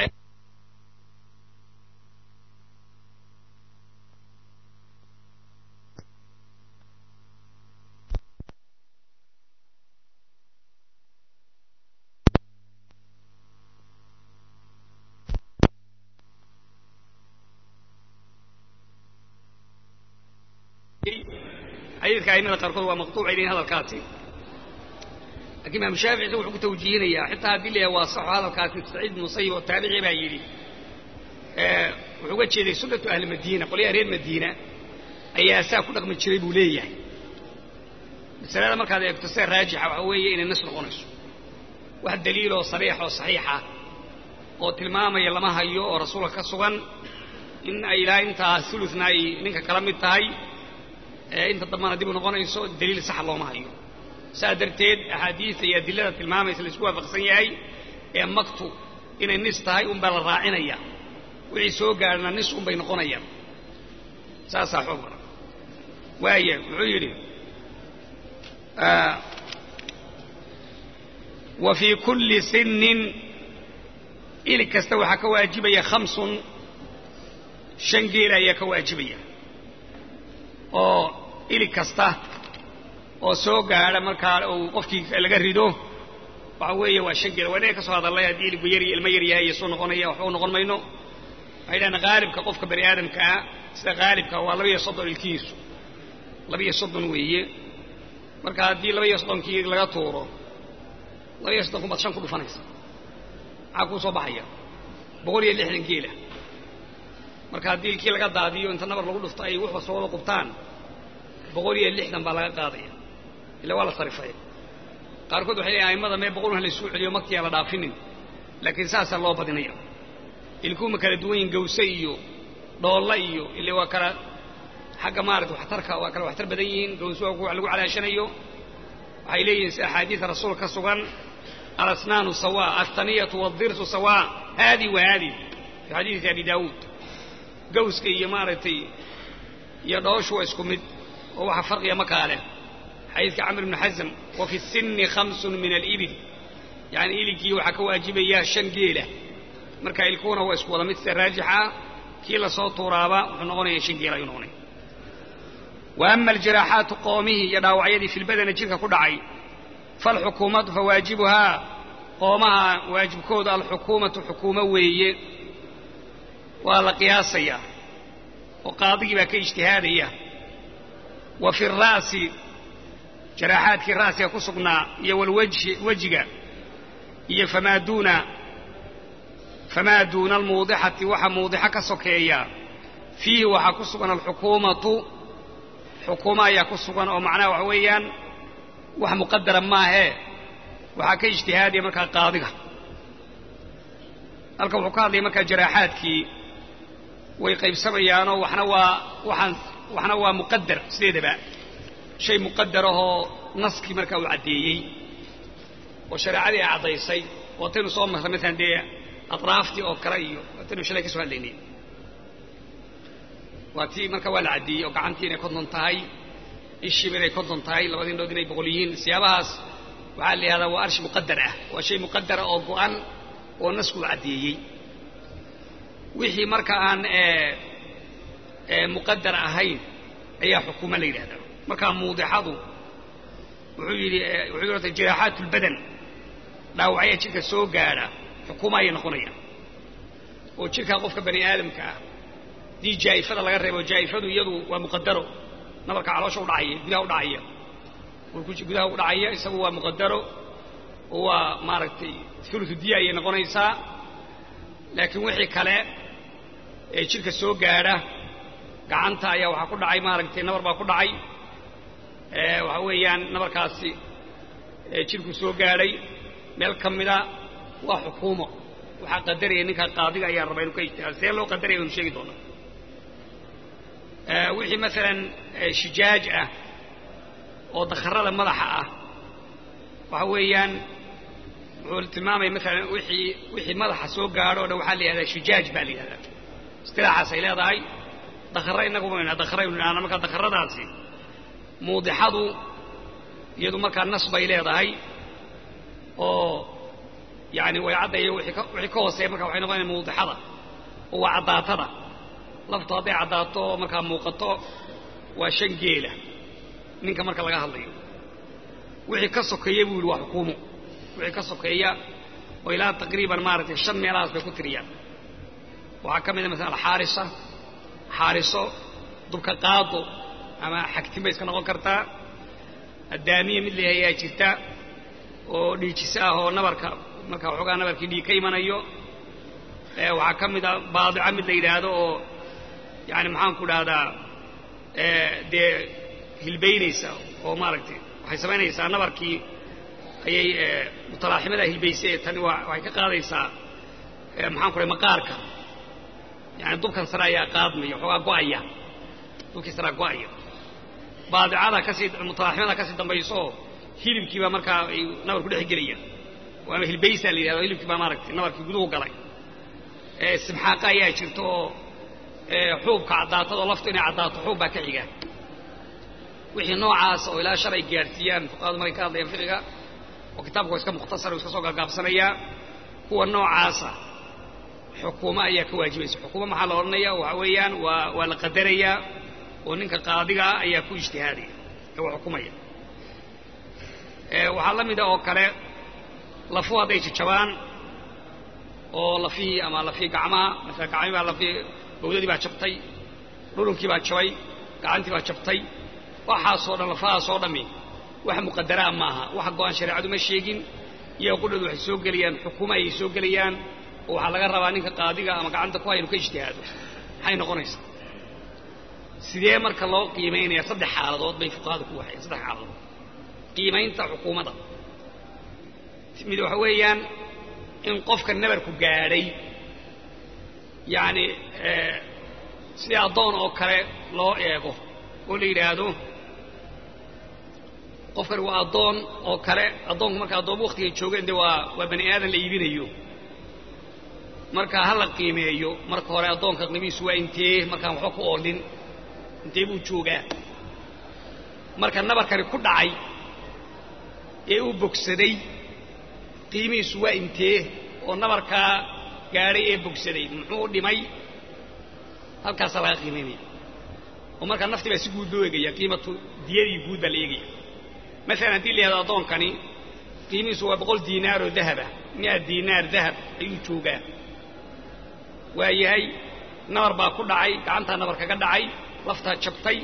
حديث كائن القرقود ومقطوع إليه هذا الكاتب لكن ما مشافعي سوى حكو توجيهنا حتى هذه اللي واصح هذا الكاتب سعيد بن المسيب والتابعي بايلي أه وحكو شيء سنة أهل المدينة قل يا ريال المدينة أي أساء كل رقم الشريب وليه السلالة مركز هذا يكتسر راجحة وحوية إن النسل غنس واحد دليله صريح وصحيحة وتلماما يلمها أيو ورسولك كسوغا إن أي لا انت ثلثنا إنك كلام التهي انت طبعا دي بنقونيسو دليل صح الله ما هيو سادرتيد احاديث يا دليل tilmaamaysa la isku waafaqsan yahay ee maktu inay nis tahay un bal raacinaya wixii soo gaarna nis un bay noqonayaan saasa xubra waaye wuxuu yiri ah wa fi kulli sinnin ilkasta waxa ka waajibaya khamsun shangeera ayaa ka waajibaya oo ili kasta oo soo gaara marka uu qofkii laga rido waxa weeye waa shangeer wanaag ka soo hadalay hadii ilmu yari ilmo yari yahay soo noqonaya wax uu noqon mayno ayna qaalibka qofka bari aadamka sida qaalibka waa laba iyo soddon ilkiisu laba iyo soddon weeye marka hadii laba iyo soddon kii laga tuuro laba iyo soddon kuma shan ku dhufanaysa waxa ku soo baxaya boqol iyo lixdan kiilo marka hadii kii laga daadiyo inta nabar lagu dhufto ay wuxuu soo wada qubtaan boqol iyo lixdan baa laga qaadaya ila wala sarifay qaarkood waxay aymada mee boqol hal isku celiyo maktiya la dhaafinin laakiin saasa loo badinayo ilkuuma kala duwan gowsa iyo dhoolla iyo ilaa waa kala xaga maarad wax tarka waa kala wax tar badan yihiin gowsa oo lagu calaashanayo waxay leeyihiin ahadiith rasuulka sugan al-asnanu sawa al-thaniyatu wad-dirsu sawa hadi wa hadi fi hadith abi daud gowska iyo maartay iyo dhooshu isku mid وواحد فرق يا مكاله حيث عمرو بن حزم وفي السن خمس من الإبل يعني إلكي وحكا واجب يا شنجيلة مركا يكون هو اسكولا مثل راجحة كيلا صوت رابا ونغني شنجيلة ينغني وأما الجراحات قومه يداو عيدي في البدن جيرك كدعي فالحكومة فواجبها قومها واجب كود الحكومة حكومة وهي ولا قياسية وقاضي بك اجتهادية وفي الرأس جراحات في الرأس يكسقنا يو الوجه وجه فما دون فما دون الموضحة وحا موضحة كسكية فيه وحا كسقنا الحكومة حكومة يكسقنا ومعناه وحويا وحا مقدرا ما هي وحا كاجتهادي مكا قاضية ألقى وحكاضي مكا جراحات كي ويقيب سبيانه وحنا وحن وحنا هو مقدر سيده بقى شيء مقدره نسكي marka uu cadeeyay oo shariicadii cadeysay oo tan soo martay midaan dee atraafti oo kale iyo tan shalay ka soo hadlaynay واتي مركا ولا عدي وقعنتي إنay konton tahay ishii inay konton tahay labadii dood inay boqol yihiin siyaabahaas waxa la yiraahdaa waa arsh muqaddar ah waa shay muqaddar oo go'an oo nasku cadiyay wixii marka aan ee ee muqaddar ahayn ayaa xukuuma la yiraahdaa marka muudixadu wuxuu yiri wuxuu yiri jiraahatul badan dhaawacaya jirka soo gaara xukuuma ay noqonayaan oo jirka qofka bani aadamka ah dii jaayfada laga reebo jaayfadu iyadu waa muqaddaro nabarka caloosha u dhacay gudaha u dhacay oo ku gudaha u dhacay isagu waa muqaddaro oo maaragtay thuluth diya ay noqonaysaa laakiin wixii kale ee jirka soo gaara gacanta ayaa waxa ku dhacay maaragtay nabar baa ku dhacay ee waxa weeyaan nabarkaasi ee jirku soo gaaray meel kamida waa xukuumo waxa qadaraya ninka qaadiga ayaa rabay inuu ka ijtihaado see loo qadaraya inuu sheegi doono ee wixii mesela shijaaj ah oo dakharada madaxa ah waxa weeyaan wuxuu tilmaamay mesela wixii wixii madaxa soo gaaro oo waxa la yiraahdaa shijaaj baa la yiraahdaa istilaaxaas ay leedahay dakhara inagu ma dakhara inaan marka dakharadaasi muudixadu iyadu marka nasbay leedahay oo yaani way cadeeyo wixii ka wixii ka hooseeya marka waxay noqonayaan muudixada oo waa cadaatada laftu hadday cadaato marka muuqato waa shan geela ninka marka laga hadlayo wixii ka sokeeyay buu yiri waa xukuumo wixii ka sokeeya oo ilaa taqriiban maaragtay shan meelahaas bay ku tiriyaan waxa kamid ah mesela xaarisa xaariso dubka qaado ama xagtin bay iska noqon kartaa adaamiye mid leeyahay jirta oo dhiijisa ah oo nabarka marka waxoogaa nabarkii dhiig ka imanayo ee waxa kamid ah baadica mid la yiraahdo oo يعني maxaan ku dhahdaa ee de hilbeynaysa oo maaragtay waxay sameynaysaa nabarkii ayay mutalaaximada hilbeysay tan waxay ka qaadaysaa ee maxaan ku leeyahay maqaarka yani dubkan sare ayaa qaadmaya xogaa go'aya dubkii sare go'aya baadicada ka sii mutalaaximada ka sii dambayso hilibkii baa markaa ay nabar ku dhex gelaya waa hilbeysa la yiraahdo hilibkii baa maaragtay nabarkii guduhu galay ee simxaaqa ayaa jirto xuubka cadaatada laftu inay cadaato xuub baa ka xiga wixii noocaas oo ilaa sharci gaarsiiyaan fuqaadu markay ka hadlayaan fiqiga oo kitaabku iska mukhtasar iska soo gaabsanaya kuwa noocaasa xukuuma ayaa ka waajibaysa xukuuma maxaa la odhanayaa waxa weeyaan waa waa la qadaraya oo ninka qaadiga ayaa ku ijtihaadaya ee waa xukumaya ee waxaa la mid ah oo kale lafu hadday jajabaan oo lafii ama lafii gacmaha mesela gacmii baa lafii bawdadii baa jabtay dhulunkii baa jabay gacantii baa jabtay waxaasoo dhan lafahaasoo dhammi wax muqadaraa maaha wax go'aan shareecadu ma sheegin iyo qudhadu waxay soo gelayaan xukuuma ay soo gelayaan oo waxaa laga rabaa ninka qaadiga ama gacanta ku haynu ka ijtihaado maxay noqonaysaa sidee marka loo qiimaynaya saddex xaaladood bay fuqaadu ku waxay saddex xaaladood qiimaynta xukuumadda mid waxa weeyaan in qofka nabarku gaadhay يعني سيا أضون أو كره لا إيجو قولي لهذا قفر وأضون أو كره أضون مركا أضون وقت يشوفين دوا وبني آدم اللي يبينيو مركا هلا قيمة يو مركا هراء أضون كقلبي سوا إنتيه مركا محوك أولين إنتيه بوجوجا مركا النبر كره كل عاي يو بوكسدي قيمة سوا إنتيه والنبر كا gaari ee bogsaday muxuu dhimay halkaas laga qiimeeyay oo marka nafti baa si guud loo eegaya qiimatu diyadii guud baa la eegaya mesela hadii la yiraahdo doonkani qiimihiisu waa boqol diinaar oo dahab ah mia diinaar dahab ayuu joogaa waa yahay nabar baa ku dhacay gacanta nabar kaga dhacay lafta jabtay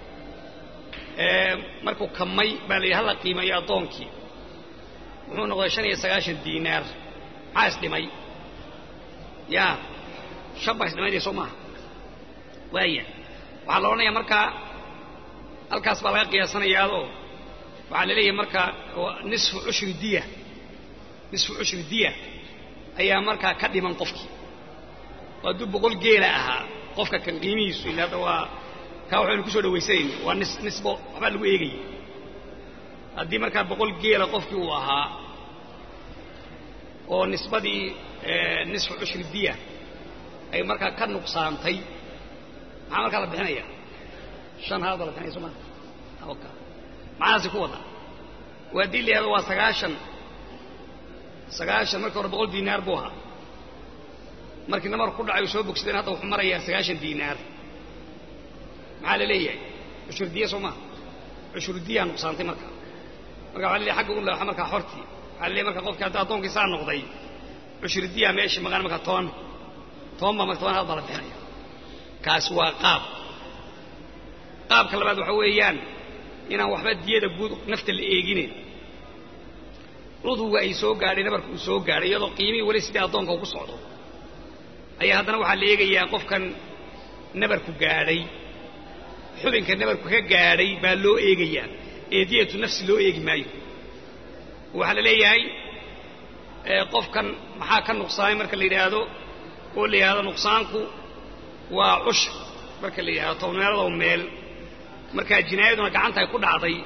ee markuu kamay baa la yiraahdo qiimeeyo doonkii wuxuu noqday shan iyo sagaashan diinaar maxaa dhimay يا شبه اسمه سوما ويا وعلى مركا الكاس بلا قياسنا يادو وعلى ليه مركا نصف عشر دية نصف عشر دية أي مركا كدي من قفك ودو بقول جيلها قفك كان قيميس إلا دوا كاوحين كسر ويسين ونص نصبه قبل ويجي أدي مركا بقول جيل قفك وها ونسبة دي نصف عشر دية أي مركا كان نقصان طي عمل كلا بحنية شن هذا ولا ثاني سما أوكا معنا سكوتا ودي اللي هذا وسقاشن سقاشن مركب بقول دينار بوها مركب نمر كل عيوشوا بكسدين هذا وحمر يا سقاشن دينار معله ليه عشر دية سما عشر دية نقصانتي مركب مركب على اللي حق يقول له حمرك حرتي على اللي مركب قف كانت أعطون كيسان نقضي عشر دية ماشي مكان مركب طون طون ما مكتوان هذا ضرب ثانية كاسوا قاب قاب كلا بعد وحويان إنه وحبات دية بود نفت الإيجينين رضوا أي سوق قاري نبرك سوق قاري يلا قيمي ولا سيد أعطون كوكو صعدوا أي هذا نوع اللي يجي يقف كان نبرك قاري حبين كان نبرك قاري باللو إيجيان إيدية نفس اللو إيج مايو وحلا ليه هاي قف كان محاكا نقصان مركا اللي هذا قول لي هذا نقصانكو وعشر مركا اللي هذا طول هذا وميل مركا الجناية دون قعنتها يكون عضي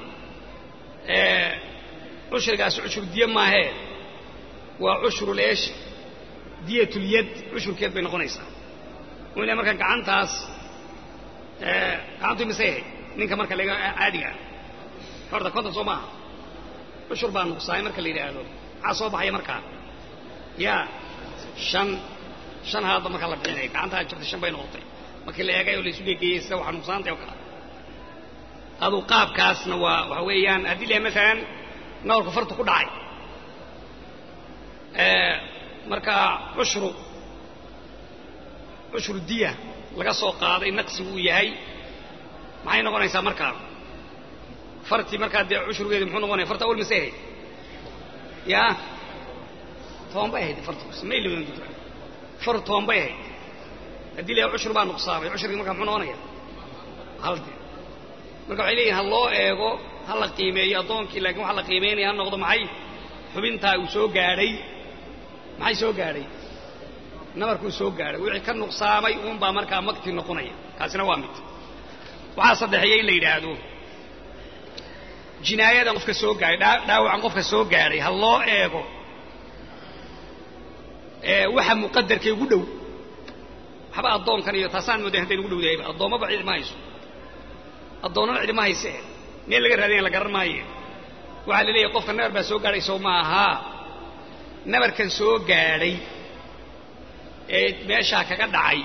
عشر قاس عشر دية ما هي وعشر ليش دية اليد عشر كيد بين غنيسة وإن مركا قعنتها قعنتها مسيحي نينك مركا اللي عادي فردا كنت صوما عشر بان نقصان مركا اللي هذا عصوبة هي مركا يا شن شن هذا ما كلا بيني كعنتها شفت شن بين غطي ما كلا يجي ولا يسوي جيسة وحنوصان تيوكا هذا قاب كاسنا وهويان أدلة مثلا نور كفرت كل عاي آه مركا عشر عشر الدية لقى سوق هذا النقص وياي معي نقول إنسان مركا فرتي مركا دي عشر جيد محون نقول فرت أول مسيحي يا ثوم بيه دي فرت بس ما اللي بيندو فرت ثوم بيه أدلة عشر بان نقصان عشر مركا محون نقول هالدي marka waxay leeyahay hal loo eego hal la qiimeeyo adoonkii laakiin waxa la qiimeeyaa noqdo maxay xubinta uu soo gaaray maxay soo gaaray nabarku soo gaaray wixii ka nuqsaamay uun baa markaa magti noqonaya kaasina waa mid waxa saddexiyay la yiraahdo jinaayada qofka soo gaaray dhaawacan qofka soo gaaray hal loo eego ee waxa muqaddarkay ugu dhow waxba adoonkan iyo taasaan muddo hadday ugu dhowdahay adooma bacid ma hayso الضونان عدي ما هيسه مين اللي قرر هذين لقرر ما هي وعلى ليه قف النبر بس سوق عليه سو معها نبر كان سوق عليه إيه ماشى كقد عاي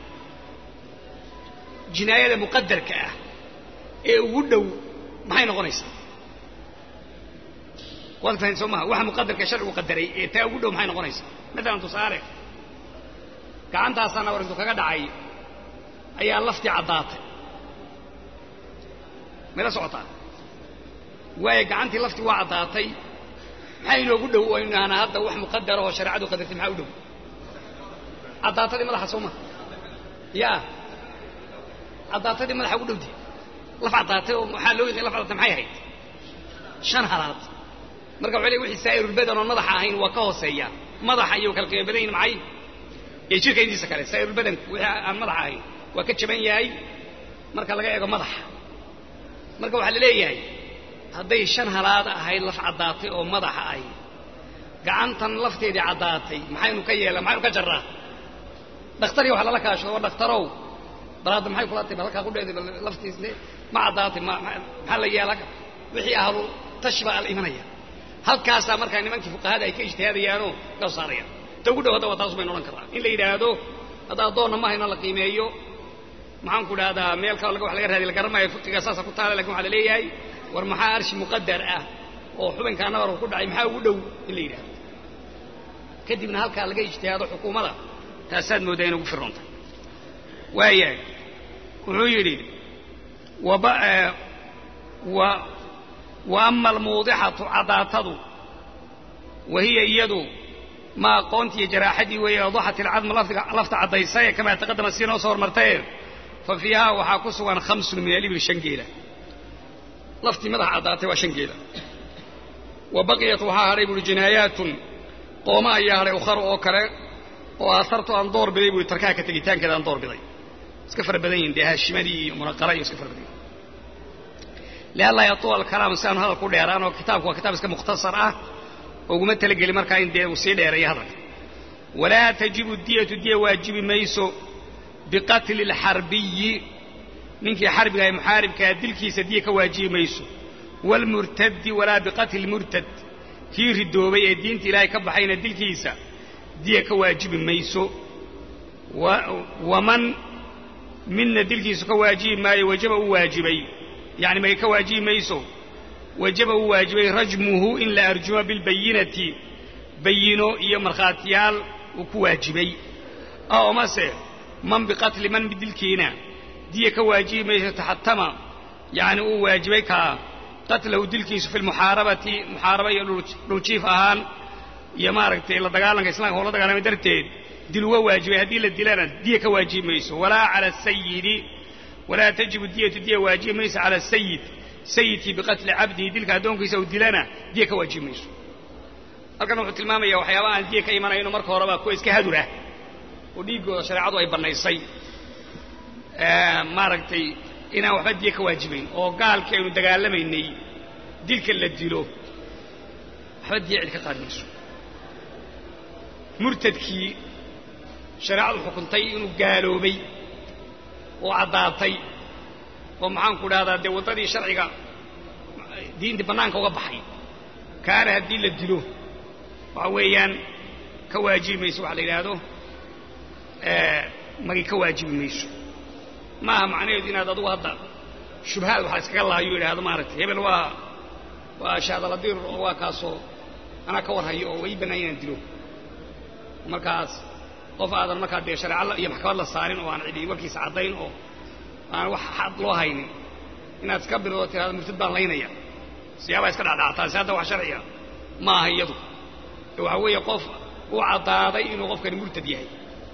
جناية مقدر كأه إيه ودو ما هي نغنيس وقت فين سو معها واحد مقدر كشر مقدري إيه تا ودو ما هي نغنيس مثلا تصارع كأنت أصلا ورنتو كقد عاي أي الله في عضاته ماذا سعطان وقعنتي لفتي وعضاتي حين يقول له إن أنا هذا وح مقدر وشرعته قدرت معه له عضاتي ماذا حصومه يا عضاتي ماذا حقول له دي لف عضاتي وحلوي لف عضاتي معي هيد شن هالات مركب عليه وحي سائر البدن والمضح هين وكوسيا مضح أيوك القيبرين معي يجيك عندي سكري سائر البدن والمضح هين وكتشبين ياي مركب لقى يقول مضح marka waxa la leeyahay haday shan halaad ahay laf cadaatay oo madaxa ay gacantan lafteedii cadaatay maxaynu ka yeelaa maxaynu ka jaraa dhakhtar iyo waxa la kaasho oo dhakhtarow baraad maxay kula tahay halka ku dheeday laftiisle ma cadaatay ma hal la yeelaa wixii ahlu tashba al imanaya halkaas marka nimankii fuqahaada ay ka ijtihaadayaan ka saarayaan tagu dhawada wadaas bay noqon karaan in la yiraahdo hada doona ma hayna la qiimeeyo maxaan ku dhahdaa meel ka laga wax laga raadiyo la garanayo fiqiga saasa ku taala laakiin waxa la leeyahay war maxaa arshi muqaddar ah oo xubinka nabar ku dhacay maxaa ugu dhow in la yiraahdo kadibna halka laga ijtihaado xukuumada taasaad moodeen ugu fironta waayay wuxuu yiri waba wa wa amma al-mudihatu adatadu وهي يدو ما قنت جراحتي وهي وضحت العظم لفت عضيسايا كما تقدم السنة وصور مرتين ففيها وحاكسوا خمس من الإبل شنجيلة لفتي مدح عضاتي وشنجيلة وبقيت وحارب الجنايات قوما يهري أخر أوكرا وأثرت أن دور بذي ويتركاك تجيتان كذا أن دور بذي اسكفر بذين ديها الشمالي ومنقري اسكفر بذين لألا يطول الكلام سان هذا كله يرانه كتاب وكتاب اسكه مختصر أه وقمت تلقى لي مركاين دي وسيل يري هذا ولا تجب الدية الدية واجب ميسو بقتل الحربي ninkii xarbiga ee muxaaribka dilkiisa diya ka waajibi mayso walmurtadi walaa biqatli murtad kii ridoobay ee diinta ilaahay ka baxayna dilkiisa diya ka waajibi mayso waman midna dilkiisu ka waajibi maayo wajaba u waajibay yani may ka waajibi mayso wajaba u waajibay rajmuhu in la arjumo bilbayinati bayino iyo markhaatiyaal uu ku waajibay oo mase man biqatli man bidilkiina diya ka waajibi mayso taxatama yani uu waajibay ka qatlahu dilkiisu fi lmuxaarabati muxaaraba iyo dhuljiif ahaan iyo maaragtay la dagaalanka islaamka oo la dagaalamay darteed dil waa waajibay haddii la dilana diya ka waajibi mayso walaa cala asayidi walaa tajibu diyatu diya waajibi mayso cala asayid sayidkii biqatli cabdihi dilka addoonkiisa uu dilana diya ka waajibi mayso halkan wuxuu tilmaamayaa waxyaabaha aan diya ka imanayno marka horeba kuwa iska hadur ah oo dhiiggooda shareecadu ay bannaysay maaragtay inaan waxba diya ka waajibayn oo gaalkii aynu dagaalamaynay dilka la dilo waxba diya cid ka qaadi mayso murtadkii shareecadu xukuntay inuu gaaloobay oo caddaatay oo maxaanku dhahdaa dee waddadii sharciga diintii bannaanka uga baxay kaana haddii la dilo waxa weeyaan ka waajibi mayso waxa la yidhaahdo magi ka waajibi mayso maaha macnaheedu inaad adugu hadda shubhaad waxaa iskaga laayo yidhaahdo maaragtay hebel waa waa shaadaladiir oo waa kaasoo anaa ka warhayo oo way bannaan inaan dilo markaas qof aadan markaa dee shareeco iyo maxkamad la saarin oo aan cidi warkiisa caddayn oo aan wax xad loo haynin inaad iska bilowdo tiraado murtad baan laynaya siyaabaa iska dhacdhactaasi hadda wax sharciga ma aha iyadu waxa weeye qof uu caddaaday inuu qofkani murtad yahay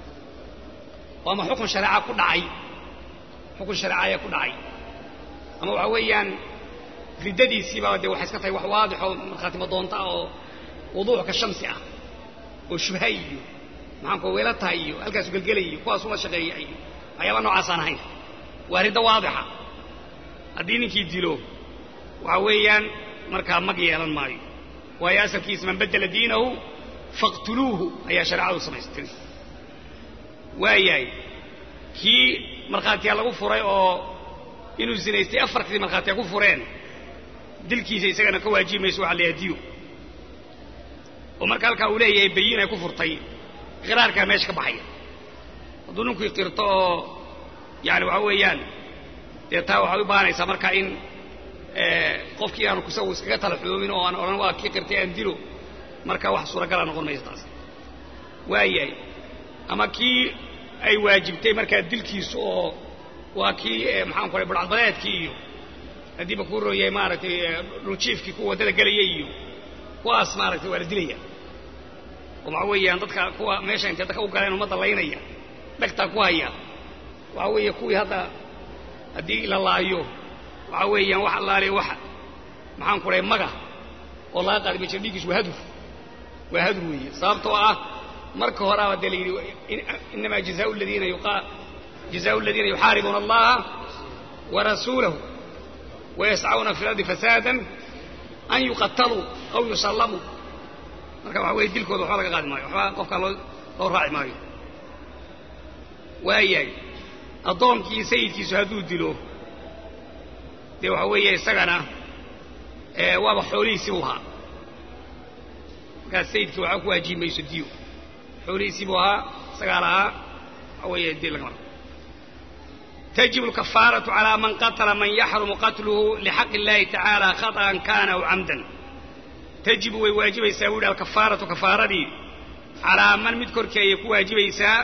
oo ama xukun shareeca ku dhacay xukun shareeca ayaa ku dhacay ama waxa weeyaan riddadiisiibaa dee waxay iska tahay wax waadix oo markhaatimo doonta oo wuduuc ka shamsi ah oo shubha iyo maxaan kuwa weela tahay iyo halkaasu gelgelay iyo kuwaas uma shaqeeya iyo waxyaaba noocaasaan ahayn waa riddo waadixa haddii ninkii dilo waxa weeyaan markaa mag yeelan maayo waayo asalkiisa man bedela diinahu faqtuluuhu ayaa shareecadu samaystirtay waayahay kii markhaatiyaa lagu furay oo inuu zinaystay afartii markhaatiya ku fureen dilkiisa isagana ka waajibi mayso waxa la yidhaha diyo oo marka halkaa uu leeyahay bayin ay ku furtay qiraarkaa meesha ka baxaya hadduu ninkii qirto oo yani waxa weeyaan dee taa waxay u baahanaysaa marka in qofkii aanu isagu iskaga tala xoomin oo aan odhan waa kii qirtay aan dilo marka wax suuragala noqon maysa taas waayahay ama kii ay waajibtay markaa dilkiisu oo waa kii maxaan ku rahay budhcadbadeedkii iyo haddiiba kuu rooyay maaragtay dhuljiifkii kuwa waddada gelayay iyo kuwaas maaragtay waa la dilaya oo waxa weeyaan dadka kuwa meesha intay dadka u galeen ummadda laynaya dhegtaa ku haya waxa weeye kuwii hadda haddii la laayo waxa weeyaan wax allaale wax maxaan ku rahay maga oo laga qaadi ma jira dhiiggiisu waa hadur waa hadur weeye sababtoo ah marka horaaba dee la yidhi inamaa jazaau aladiina yuqa jazaau aladiina yuxaaribuuna allaha warasuulahu wayascauna fi lardi fasaadan an yuqataluu aw yusallamuu marka waxa weeye dilkooda waxba laga qaadi maayo waxba qofkaa loo loo raaci maayo waayahay addoonkii sayidkiisu hadduu dilo dee waxa weeye isagana waaba xoolihiisii buu ahaa markaas sayidkii waxba ku waajibi mayso diyo xoolihiisii buu ahaa isagaa lahaa waxa weeye dil lagama تجب الكفارة على من قتل من يحرم قتله لحق الله تعالى خطأ كان أو عمدا تجب ويواجب يساوي الكفارة كفارة دي على من مذكر كي يكون واجب يسا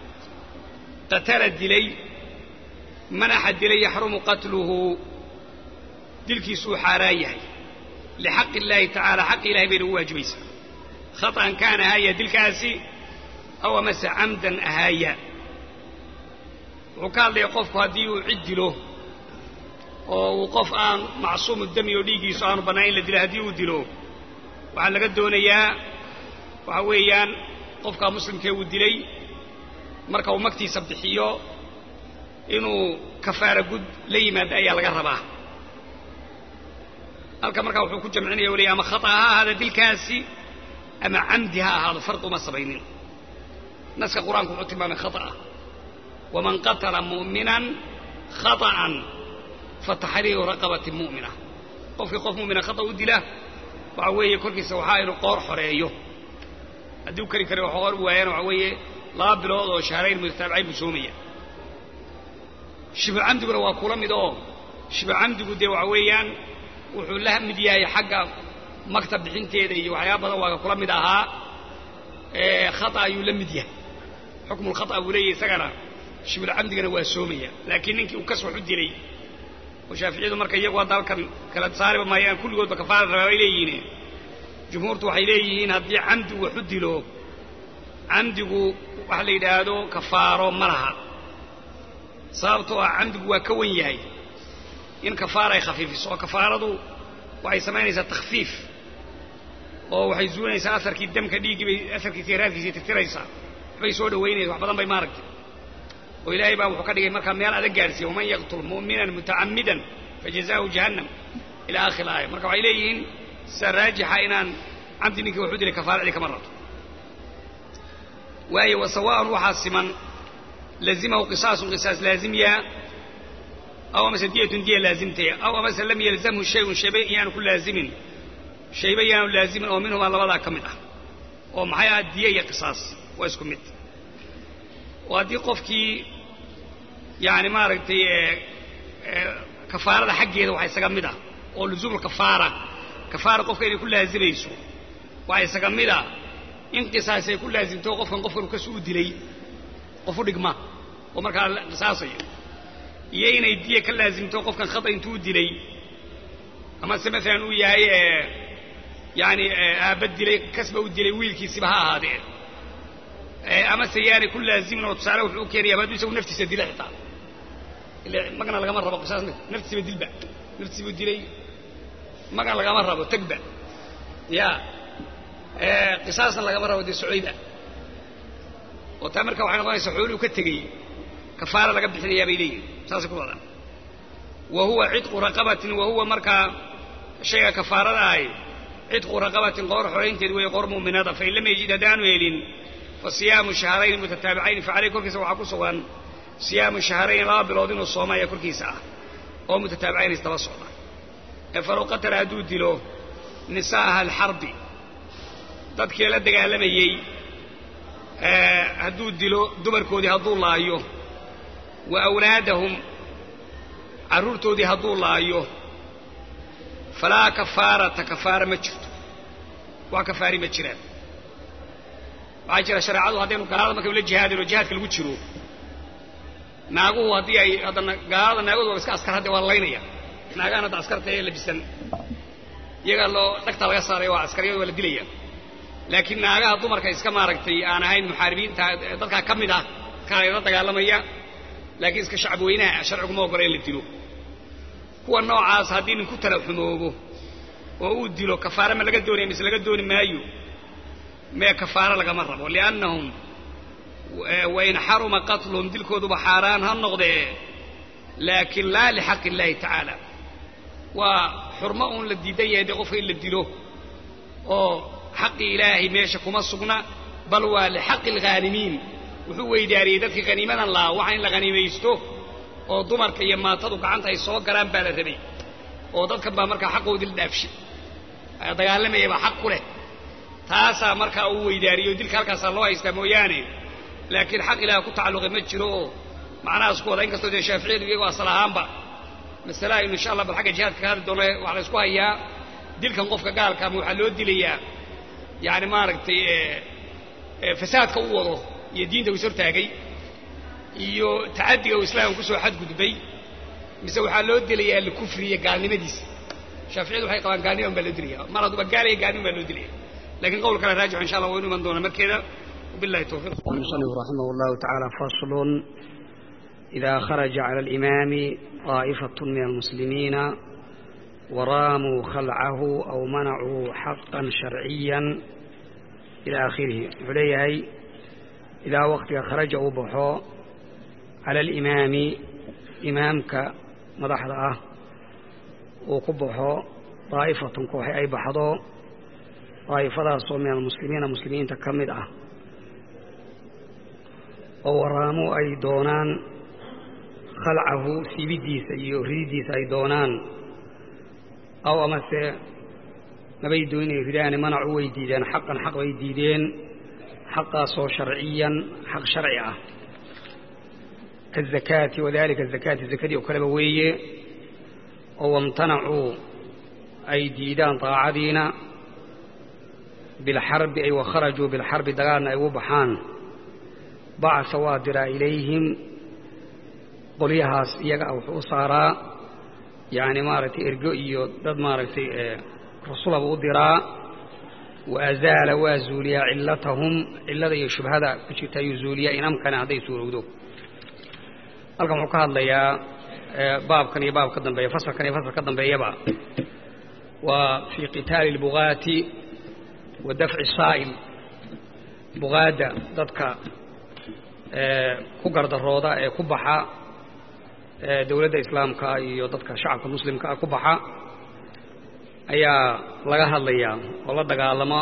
قتل الدلي من أحد دلي يحرم قتله دلك سوء حرايه لحق الله تعالى حق الله بين واجب يسا خطأ كان هاي دلك أسي أو مس عمدا أهايا وقال لي قف هدي وعد له وقف آن معصوم الدم يوليجي صار بناين لدي هدي ودله وعلى قد دونيا وهويان قف كمسلم كي ودلي مركا ومكتي سبتحيو إنه كفارة قد لي ما دايا لقربها هلك مركا وحكو جمعين يولي أما خطأها هذا دي الكاسي أما عمدها هذا فرق ما سبينين نسك القرآن كنت من خطأه ومن قتل مؤمنا خطأ فتحرير رقبة مؤمنة قف قف مؤمنة خطأ ودله وعوية كل سوحاء القور حريه أدو كري كري وحوار ويان وعوية لا بلوض وشهرين متتابعين بسومية شبه عمد بروا كلام دو شبه عمد قد وعويان وحول لها مدياي حق مكتب بحنتي دي وعيابا وكلام داها خطأ يلمديه حكم الخطأ ولي سجنا شبه العمد جنوا السومية لكن إنك وكسر حد لي وشافعي مركا يقوى ذلك كلا تصارب ما يان كل جود بكفار الروايلين جمهورته وحيليين هدي عمد وحد له عمده وحلي دادو كفاره مرها صارتوا عمده وكون ياي إن كفاره خفيف سواء كفارته وعي سمانيس التخفيف أو حيزونيس أثر كي الدم كديجي أثر كثيرات كي تتريسا بيسود ويني وحبضان بيمارك وإلهي بقى وحكاده مركا ميال هذا جالسي ومن يقتل مؤمنا متعمدا فجزاؤه جهنم إلى آخر الآية مركا عليهن سراجح إنان عمد منك وحد لكفارة لك مرة وهي وسواء وحاسما لازمه قصاص قصاص لازم يا أو مثلا دية دية لازمتها أو مثلا لم يلزمه شيء شيء يعني كل لازم شيء يعني لازم أو منهم الله وضع كمده ومحيا دية قصاص واسكمت وهذه قفكي يعني ما رأيتي كفارة حقه وحي سقمده ولزوم الكفارة كفارة قفك إلي كلها زبيسو وحي سقمده انقصاصي كلها زم توقف من قفر وكسو دلي قفر دقما ومركا قصاصي يين يديه كلها زم توقف كان خطأ انتو دلي أما مثلا وياي يعني أبدلي كسبه ودلي ويلكي سبها هذه أما سياري كلها زمنا وتصارى وحوكير يا بدو يسوي نفسي سديله حتى اللي ما كنا لقى مرة بقصاص نفسي بدلبة نفسي بدلي ما كنا لقى مرة بتقبل يا قصاصنا لقى مرة ودي سعيدة وتامر كوحنا ضاي سحوري وكتجي كفارة لقى بحني يا بيلي قصاص كله وهو عتق رقبة وهو مركا شيء كفارة هاي عتق رقبة غور حرين تدوي غور مؤمنة فإن لم يجد دان ويلين فصيام شهرين متتابعين فعليه كل كيسا وحكو سوان صيام شهرين لا بلودين الصومية كل كيسا أو متتابعين استبصعنا فلو قتل هدود له نساءها الحرب ضدك يلدك ألم يي هدود له دمر كودي هدو الله أيوه وأولادهم عرورتو دي هدو الله أيوه فلا كفارة كفارة مجرد وكفاري مجرد وعجل شرعه هذين قالوا ما كبل الجهاد والجهاد في الوجرو ناقو هدي أي هذا قال ناقو بس عسكر هذا والله ناقانا ده عسكر تيه اللي بيسن يقال له تقطع يساري وعسكري ولا دليا لكن ناقا ضمر كيس كما ركتي أنا هاي المحاربين تذكر كم ده كان يرد قال لهم إياه لكن إسك شعب وينها شرعكم ما قرين اللي تلو هو النوع عاص هدين كتر حموه وأودي له كفارة ما لقى دوني مثل لقى دوني ما يو ما كفارة لقى مرة ولأنهم وإن حرم قتلهم دلكوا ذو بحاران هالنقضة لكن لا لحق الله تعالى وحرمهم للديدية يدقوا في اللي بدلوه أو حق إلهي ميشكم الصقنا بل ولحق الغانمين وهو يداري ذاتك غنيمان الله وحين لغنيمة يستوه oo dumarka iyo maatada gacanta ay soo galaan baa la rabay oo dadka baa marka xaqooda la dhaafshay ay dagaalamay baa xaq ku leh taasa marka uu weydaariyo dilka halkaas loo haystaa mooyaane laakiin xaq ilaaha ku tacalluqay ma jiro macnaha isku wada in kasto de Shaafiicidu iyagu asalahaanba masala insha Allah bal xaga jihadka hada doonay waxa la isku hayaa dilkan qofka gaalka ma waxa loo dilayaa yaani ma aragtay ee fasaadka uu wado iyo diinta uu sortaagay iyo taadiga oo islaamku ku soo xad gudbay mise waxa loo dilayaa la kufriye gaalnimadiisa Shaafiicidu waxay qabaan gaalnimo baa loo dilayaa mar hadba gaalay gaalnimo baa loo dilayaa laakiin qowl kale raajic insha Allah waynu man doona markeeda billahi tawfiq sallallahu rahimahullahu ta'ala faslun idha kharaja 'ala al-imam qa'ifatun min al-muslimin وراموا خلعه أو منعوا حقا شرعيا إلى آخره عليه إذا وقت خرجوا بحو على الإمام إمامك مضحضة وقبحو طائفة كوحي أي بحضو طائفة من المسلمين المسلمين خلعه سيبديس أيو ريديس أيضونان أو أمس نبيدون يفيدان منعوا ويديدين حقا حق ويديدين حقا صو شرعيا حق شرعي كالزكاة وذلك الزكاة الزكاة وكلبوية أو امتنعوا أي ديدان طاعدين بالحرب أي وخرجوا بالحرب دغان أي وبحان بعث وادر إليهم قليها يقع وصارا يعني مارتي إرجوئيو ضد مارتي رسول أبو دراء وأزال وازوليا علتهم إلا ذي يشبه هذا كشتا يزوليا إن أمكن هذا يسورودو ألقى محكا الله يا باب كان يباب كدن بي فصل كان يفصل كدن بي يبا وفي قتال البغاة ودفع الصائل بغادة ضدك كقرد الروضة كبحة دولة إسلام كا ضدك شعب المسلم كا كبحة أيا لغاها الليا والله دقالما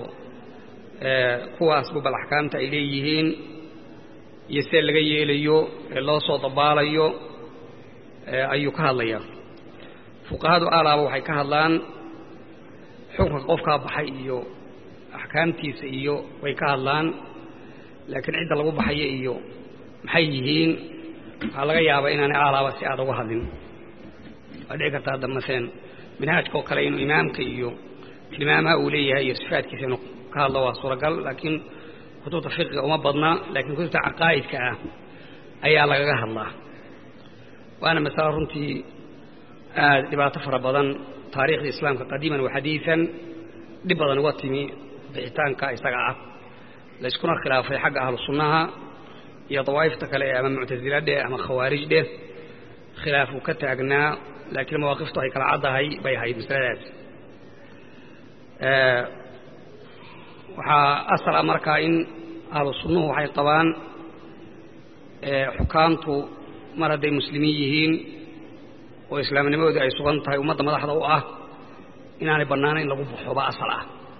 كوا أسباب الأحكام تأليهين يسير لغاية إليو الله صوت باليو أيو كهالليا فقهاء آلا وحي كهاللان حكم قفكا بحي إيو أحكامتيس إيو ويكهاللان لكن عند لغو بحي إيو محييهين على غيابا إناني آلا وسيادة وهدين أدعيك تهدى مثلا منهاج كوكالين إمامك إيو الإمام أوليها هي صفات كثيرا قال الله وصورة قال لكن خطوط الفقه وما بدنا لكن كنت عقائد كأه أي على غيها الله وأنا مثلا رنتي لبعض تفر بدن تاريخ الإسلام قديما وحديثا لبضن واتمي بإحتان كايساقع ليسكن الخلافة حق أهل السنة هي طوائف تكالي أمام معتزلة دي أمام خوارج دي خلاف كتاقنا لكن مواقفته هي كالعادة هي بيهاي مسلات أه وحا أصل أمريكا إن أهل السنة وحي طبعا أه حكامته مرضي مسلميين وإسلام النبوي أي سغنتها ومدى مدى حضوءه إناني بنانين لغو بحوبة أصلا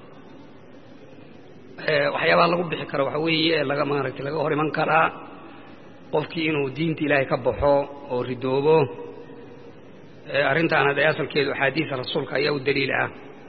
أه وحيابا لغو بحكرة وحوية لغا ماركي لغا هوري منكرة قفكي إنو دينتي إلهي كبحو وردوبو أه أرنت أنا دي أصل كيدو حديث رسولك أيهو الدليل أه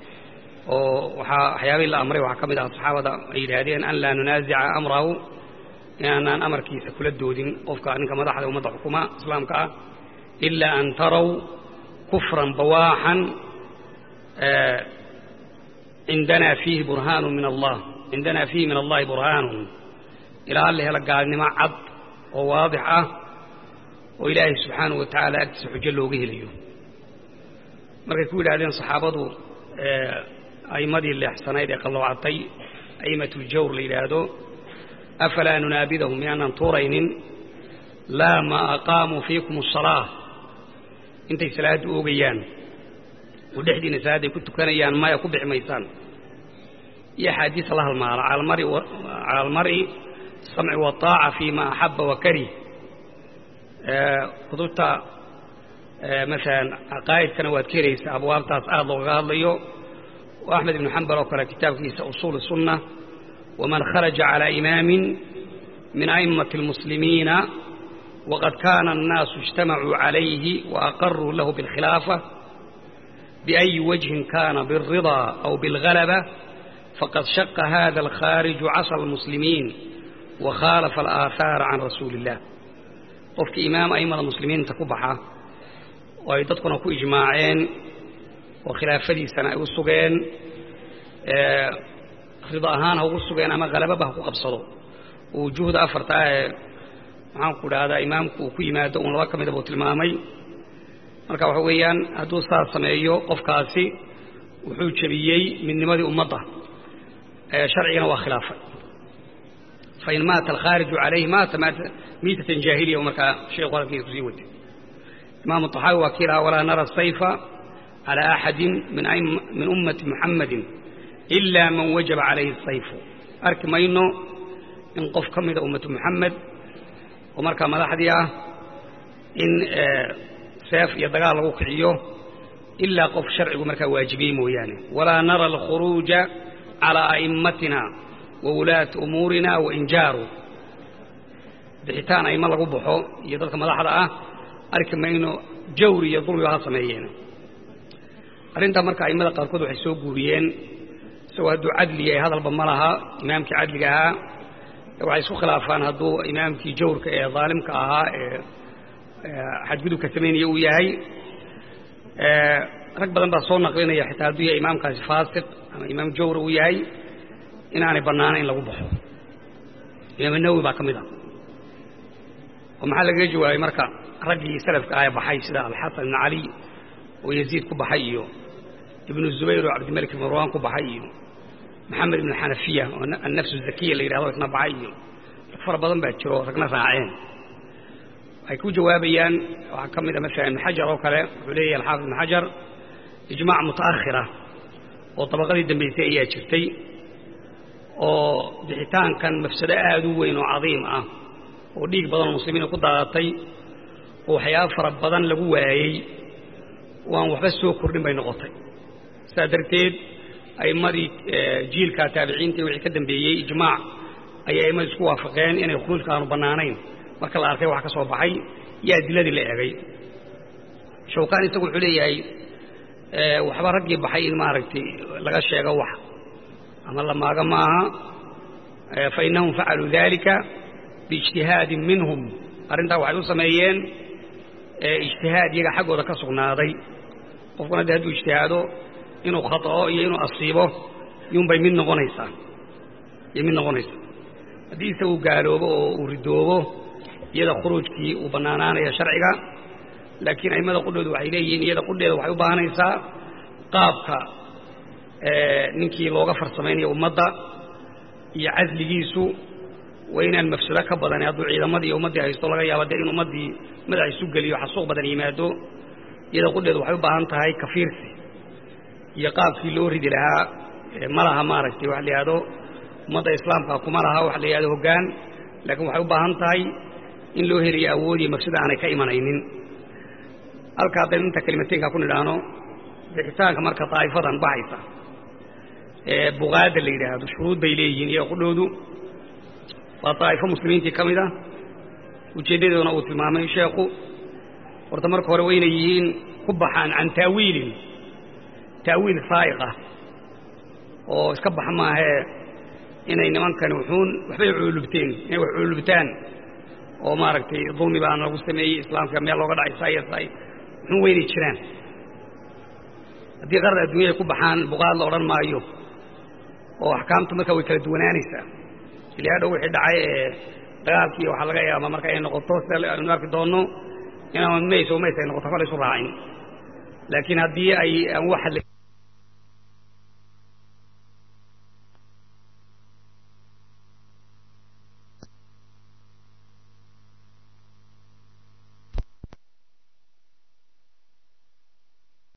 وحيابي الله أمري وحكمد الصحابة إلهادين أن لا ننازع أمره يعني أن أمر كيسا كل الدودين قفك أنك مدحة ومدح حكومة إسلامك إلا أن تروا كفرا بواحا آه عندنا فيه برهان من الله عندنا فيه من الله برهان إلى الله لقى أن معد وواضحة وإلهي سبحانه وتعالى أكتس حجله به اليوم مرة يقول هذين صحابته آه أيمدي اللي أحسنايد يقلوا عطي أيمة الجور لإلهاده أفلا ننابذهم يعني طورين لا ما أقاموا فيكم الصلاة انت صلاة أوغيان ودحدي نسادي كنت كان يان ما يكبع ميسان يا حديث الله المعرى على المرء و... على المرء السمع والطاعة فيما أحب وكره خذوت آه آه مثلا عقائد كانوا كريس أبواب تاس أهل وغاليو وأحمد بن حنبل وقرأ كتاب كيس أصول السنة ومن خرج على إمام من أئمة المسلمين وقد كان الناس اجتمعوا عليه وأقروا له بالخلافة بأي وجه كان بالرضا أو بالغلبة فقد شق هذا الخارج عصى المسلمين وخالف الآثار عن رسول الله وفك إمام أئمة المسلمين تكبحة ويتدقنا كو إجماعين وخلافة سنة والسجين آه رضا أهان هو السجين أما غلبة به قبصده وجهد أفرتاه معهم كل هذا إمامكو كي ما دون لك من دبوت المامي marka waxa weeyaan haduu saar sameeyo qofkaasi wuxuu jabiyay midnimadii ummadda ee sharciina waa khilaafay fa in maata al-kharij alayhi maata miitatan jahiliya marka shay qorkiisa kusii wadi imam at-tahawi wa kila wala nara as-sayfa ala ahadin min min ummati muhammadin illa man wajaba alayhi as-sayf arkmayno in qof kamida ummati muhammad oo marka madaxdiya in سيف يدقال له كعيو إلا قف شرعي ومركا واجبين ويانه ولا نرى الخروج على أئمتنا وولاة أمورنا وإن جاروا بحيتان أئمة الله قبحوا يدلك ملاحظة arki mayno jawri iyo dulmi ha sameeyeen arinta marka ay mada qaarkood waxay soo guuriyeen soo haduu cadli yahay hadalba ma laha imaamkii cadliga ahaa waxay isku khilaafaan haduu imaamkii jawrka ee zaalimka ahaa ee xadgudubka sameeyay uu yahay ee rag badan baa soo naqlinaya xitaa haduu yahay imaamkaasi faasiq ama imaam jawr uu yahay inaanay banaanayn in lagu baxo imaam Nawawi baa kamid ah oo maxaa laga jawaabay marka raggii salafka ah baxay sida al-Hasan ibn Ali oo Yazid ku baxay iyo ibn Zubayr oo Abd Malik Marwan ku baxay iyo Muhammad ibn Hanafiya oo an-nafs az-zakiyya la yiraahdo isna baxay iyo far badan baa jiro ragna raaceen ay ku jawaabayaan waxa kamid ah mesela Hajar oo kale wuxuu leeyahay al-Hafiz ibn Hajar ijmaac mutaakhira oo tabaqadii dambeysay ayaa jirtay oo bixitaankan mafsada aad u weyn oo cadiim ah oo dhiig badan muslimiin ku daadatay oo waxyaabo fara badan lagu waayay waan waxba soo kordhin bay noqotay sadarteed ay mari jiilka taabiciinta wixii ka dambeeyay ijmaac ayay ma isku waafaqeen inay khuruujka aanu banaanayn marka la arkay wax ka soo baxay yaa diladii la eegay shawqaan isagu wuxuu leeyahay ee waxba ragii baxay in maaragtay laga sheego wax ama la maaga maaha fa innahum fa'alu dhalika باجتهاد منهم أرنتا واحد سميين اجتهاد يجا حقه ذا كسرنادي قفنا ده هدو اجتهاده إنه خطأ إنه أصيبه يوم بيمين نغنيسا يمين نغنيسا هذه سو قالوا وردوه يدا خروج كي وبنانان يا شرعك لكن أي ماذا قلوا وحيلين يدا قلوا وحيو بانيسا قابك اه ننكي لو غفر سمين يوم مضى يعزل جيسو وين المفسدة كبدن يا ضوء إذا مدي ومدي هيستولى يا بدي إنه مدي مدى يسوق لي وحصوق بدن يمادو إذا قلت له وحيبها أنت هاي كفيرسي يقاب في لوري دي لها مرها مارستي وحلي هذا مدى إسلام كاكو مرها وحلي هذا هجان لكن وحيبها أنت هاي إن له هي أولي مفسدة أنا كإيمان عينين الكاتب أنت كلمتين كاكون لانو بحسان كمركة طائفة بحيثة بغاد اللي هذا شروط بيليين يقولوا وطائفة مسلمين كاملة وجددنا وتماما شيخو ورتمرك وروينيين كبحان عن تأويل تأويل صائغة وسكبح ما هي إن إنما كانوا يحون وحبيعوا لبتين يحبيعوا لبتان وما ركتي ظلمي بأن الله سمي إسلام كامل الله قد عيسى يسعي من وين يتشران دي غرة الدنيا كبحان بغال الله ورن ما أيوه وأحكامته مكوي كالدونانيسا اللي هذا هو حدعي دغالكي waxa laga yaabaa marka ay noqoto sida aanu arki doono inaan meesho meesho noqoto kale soo raacin laakiin hadii ay wax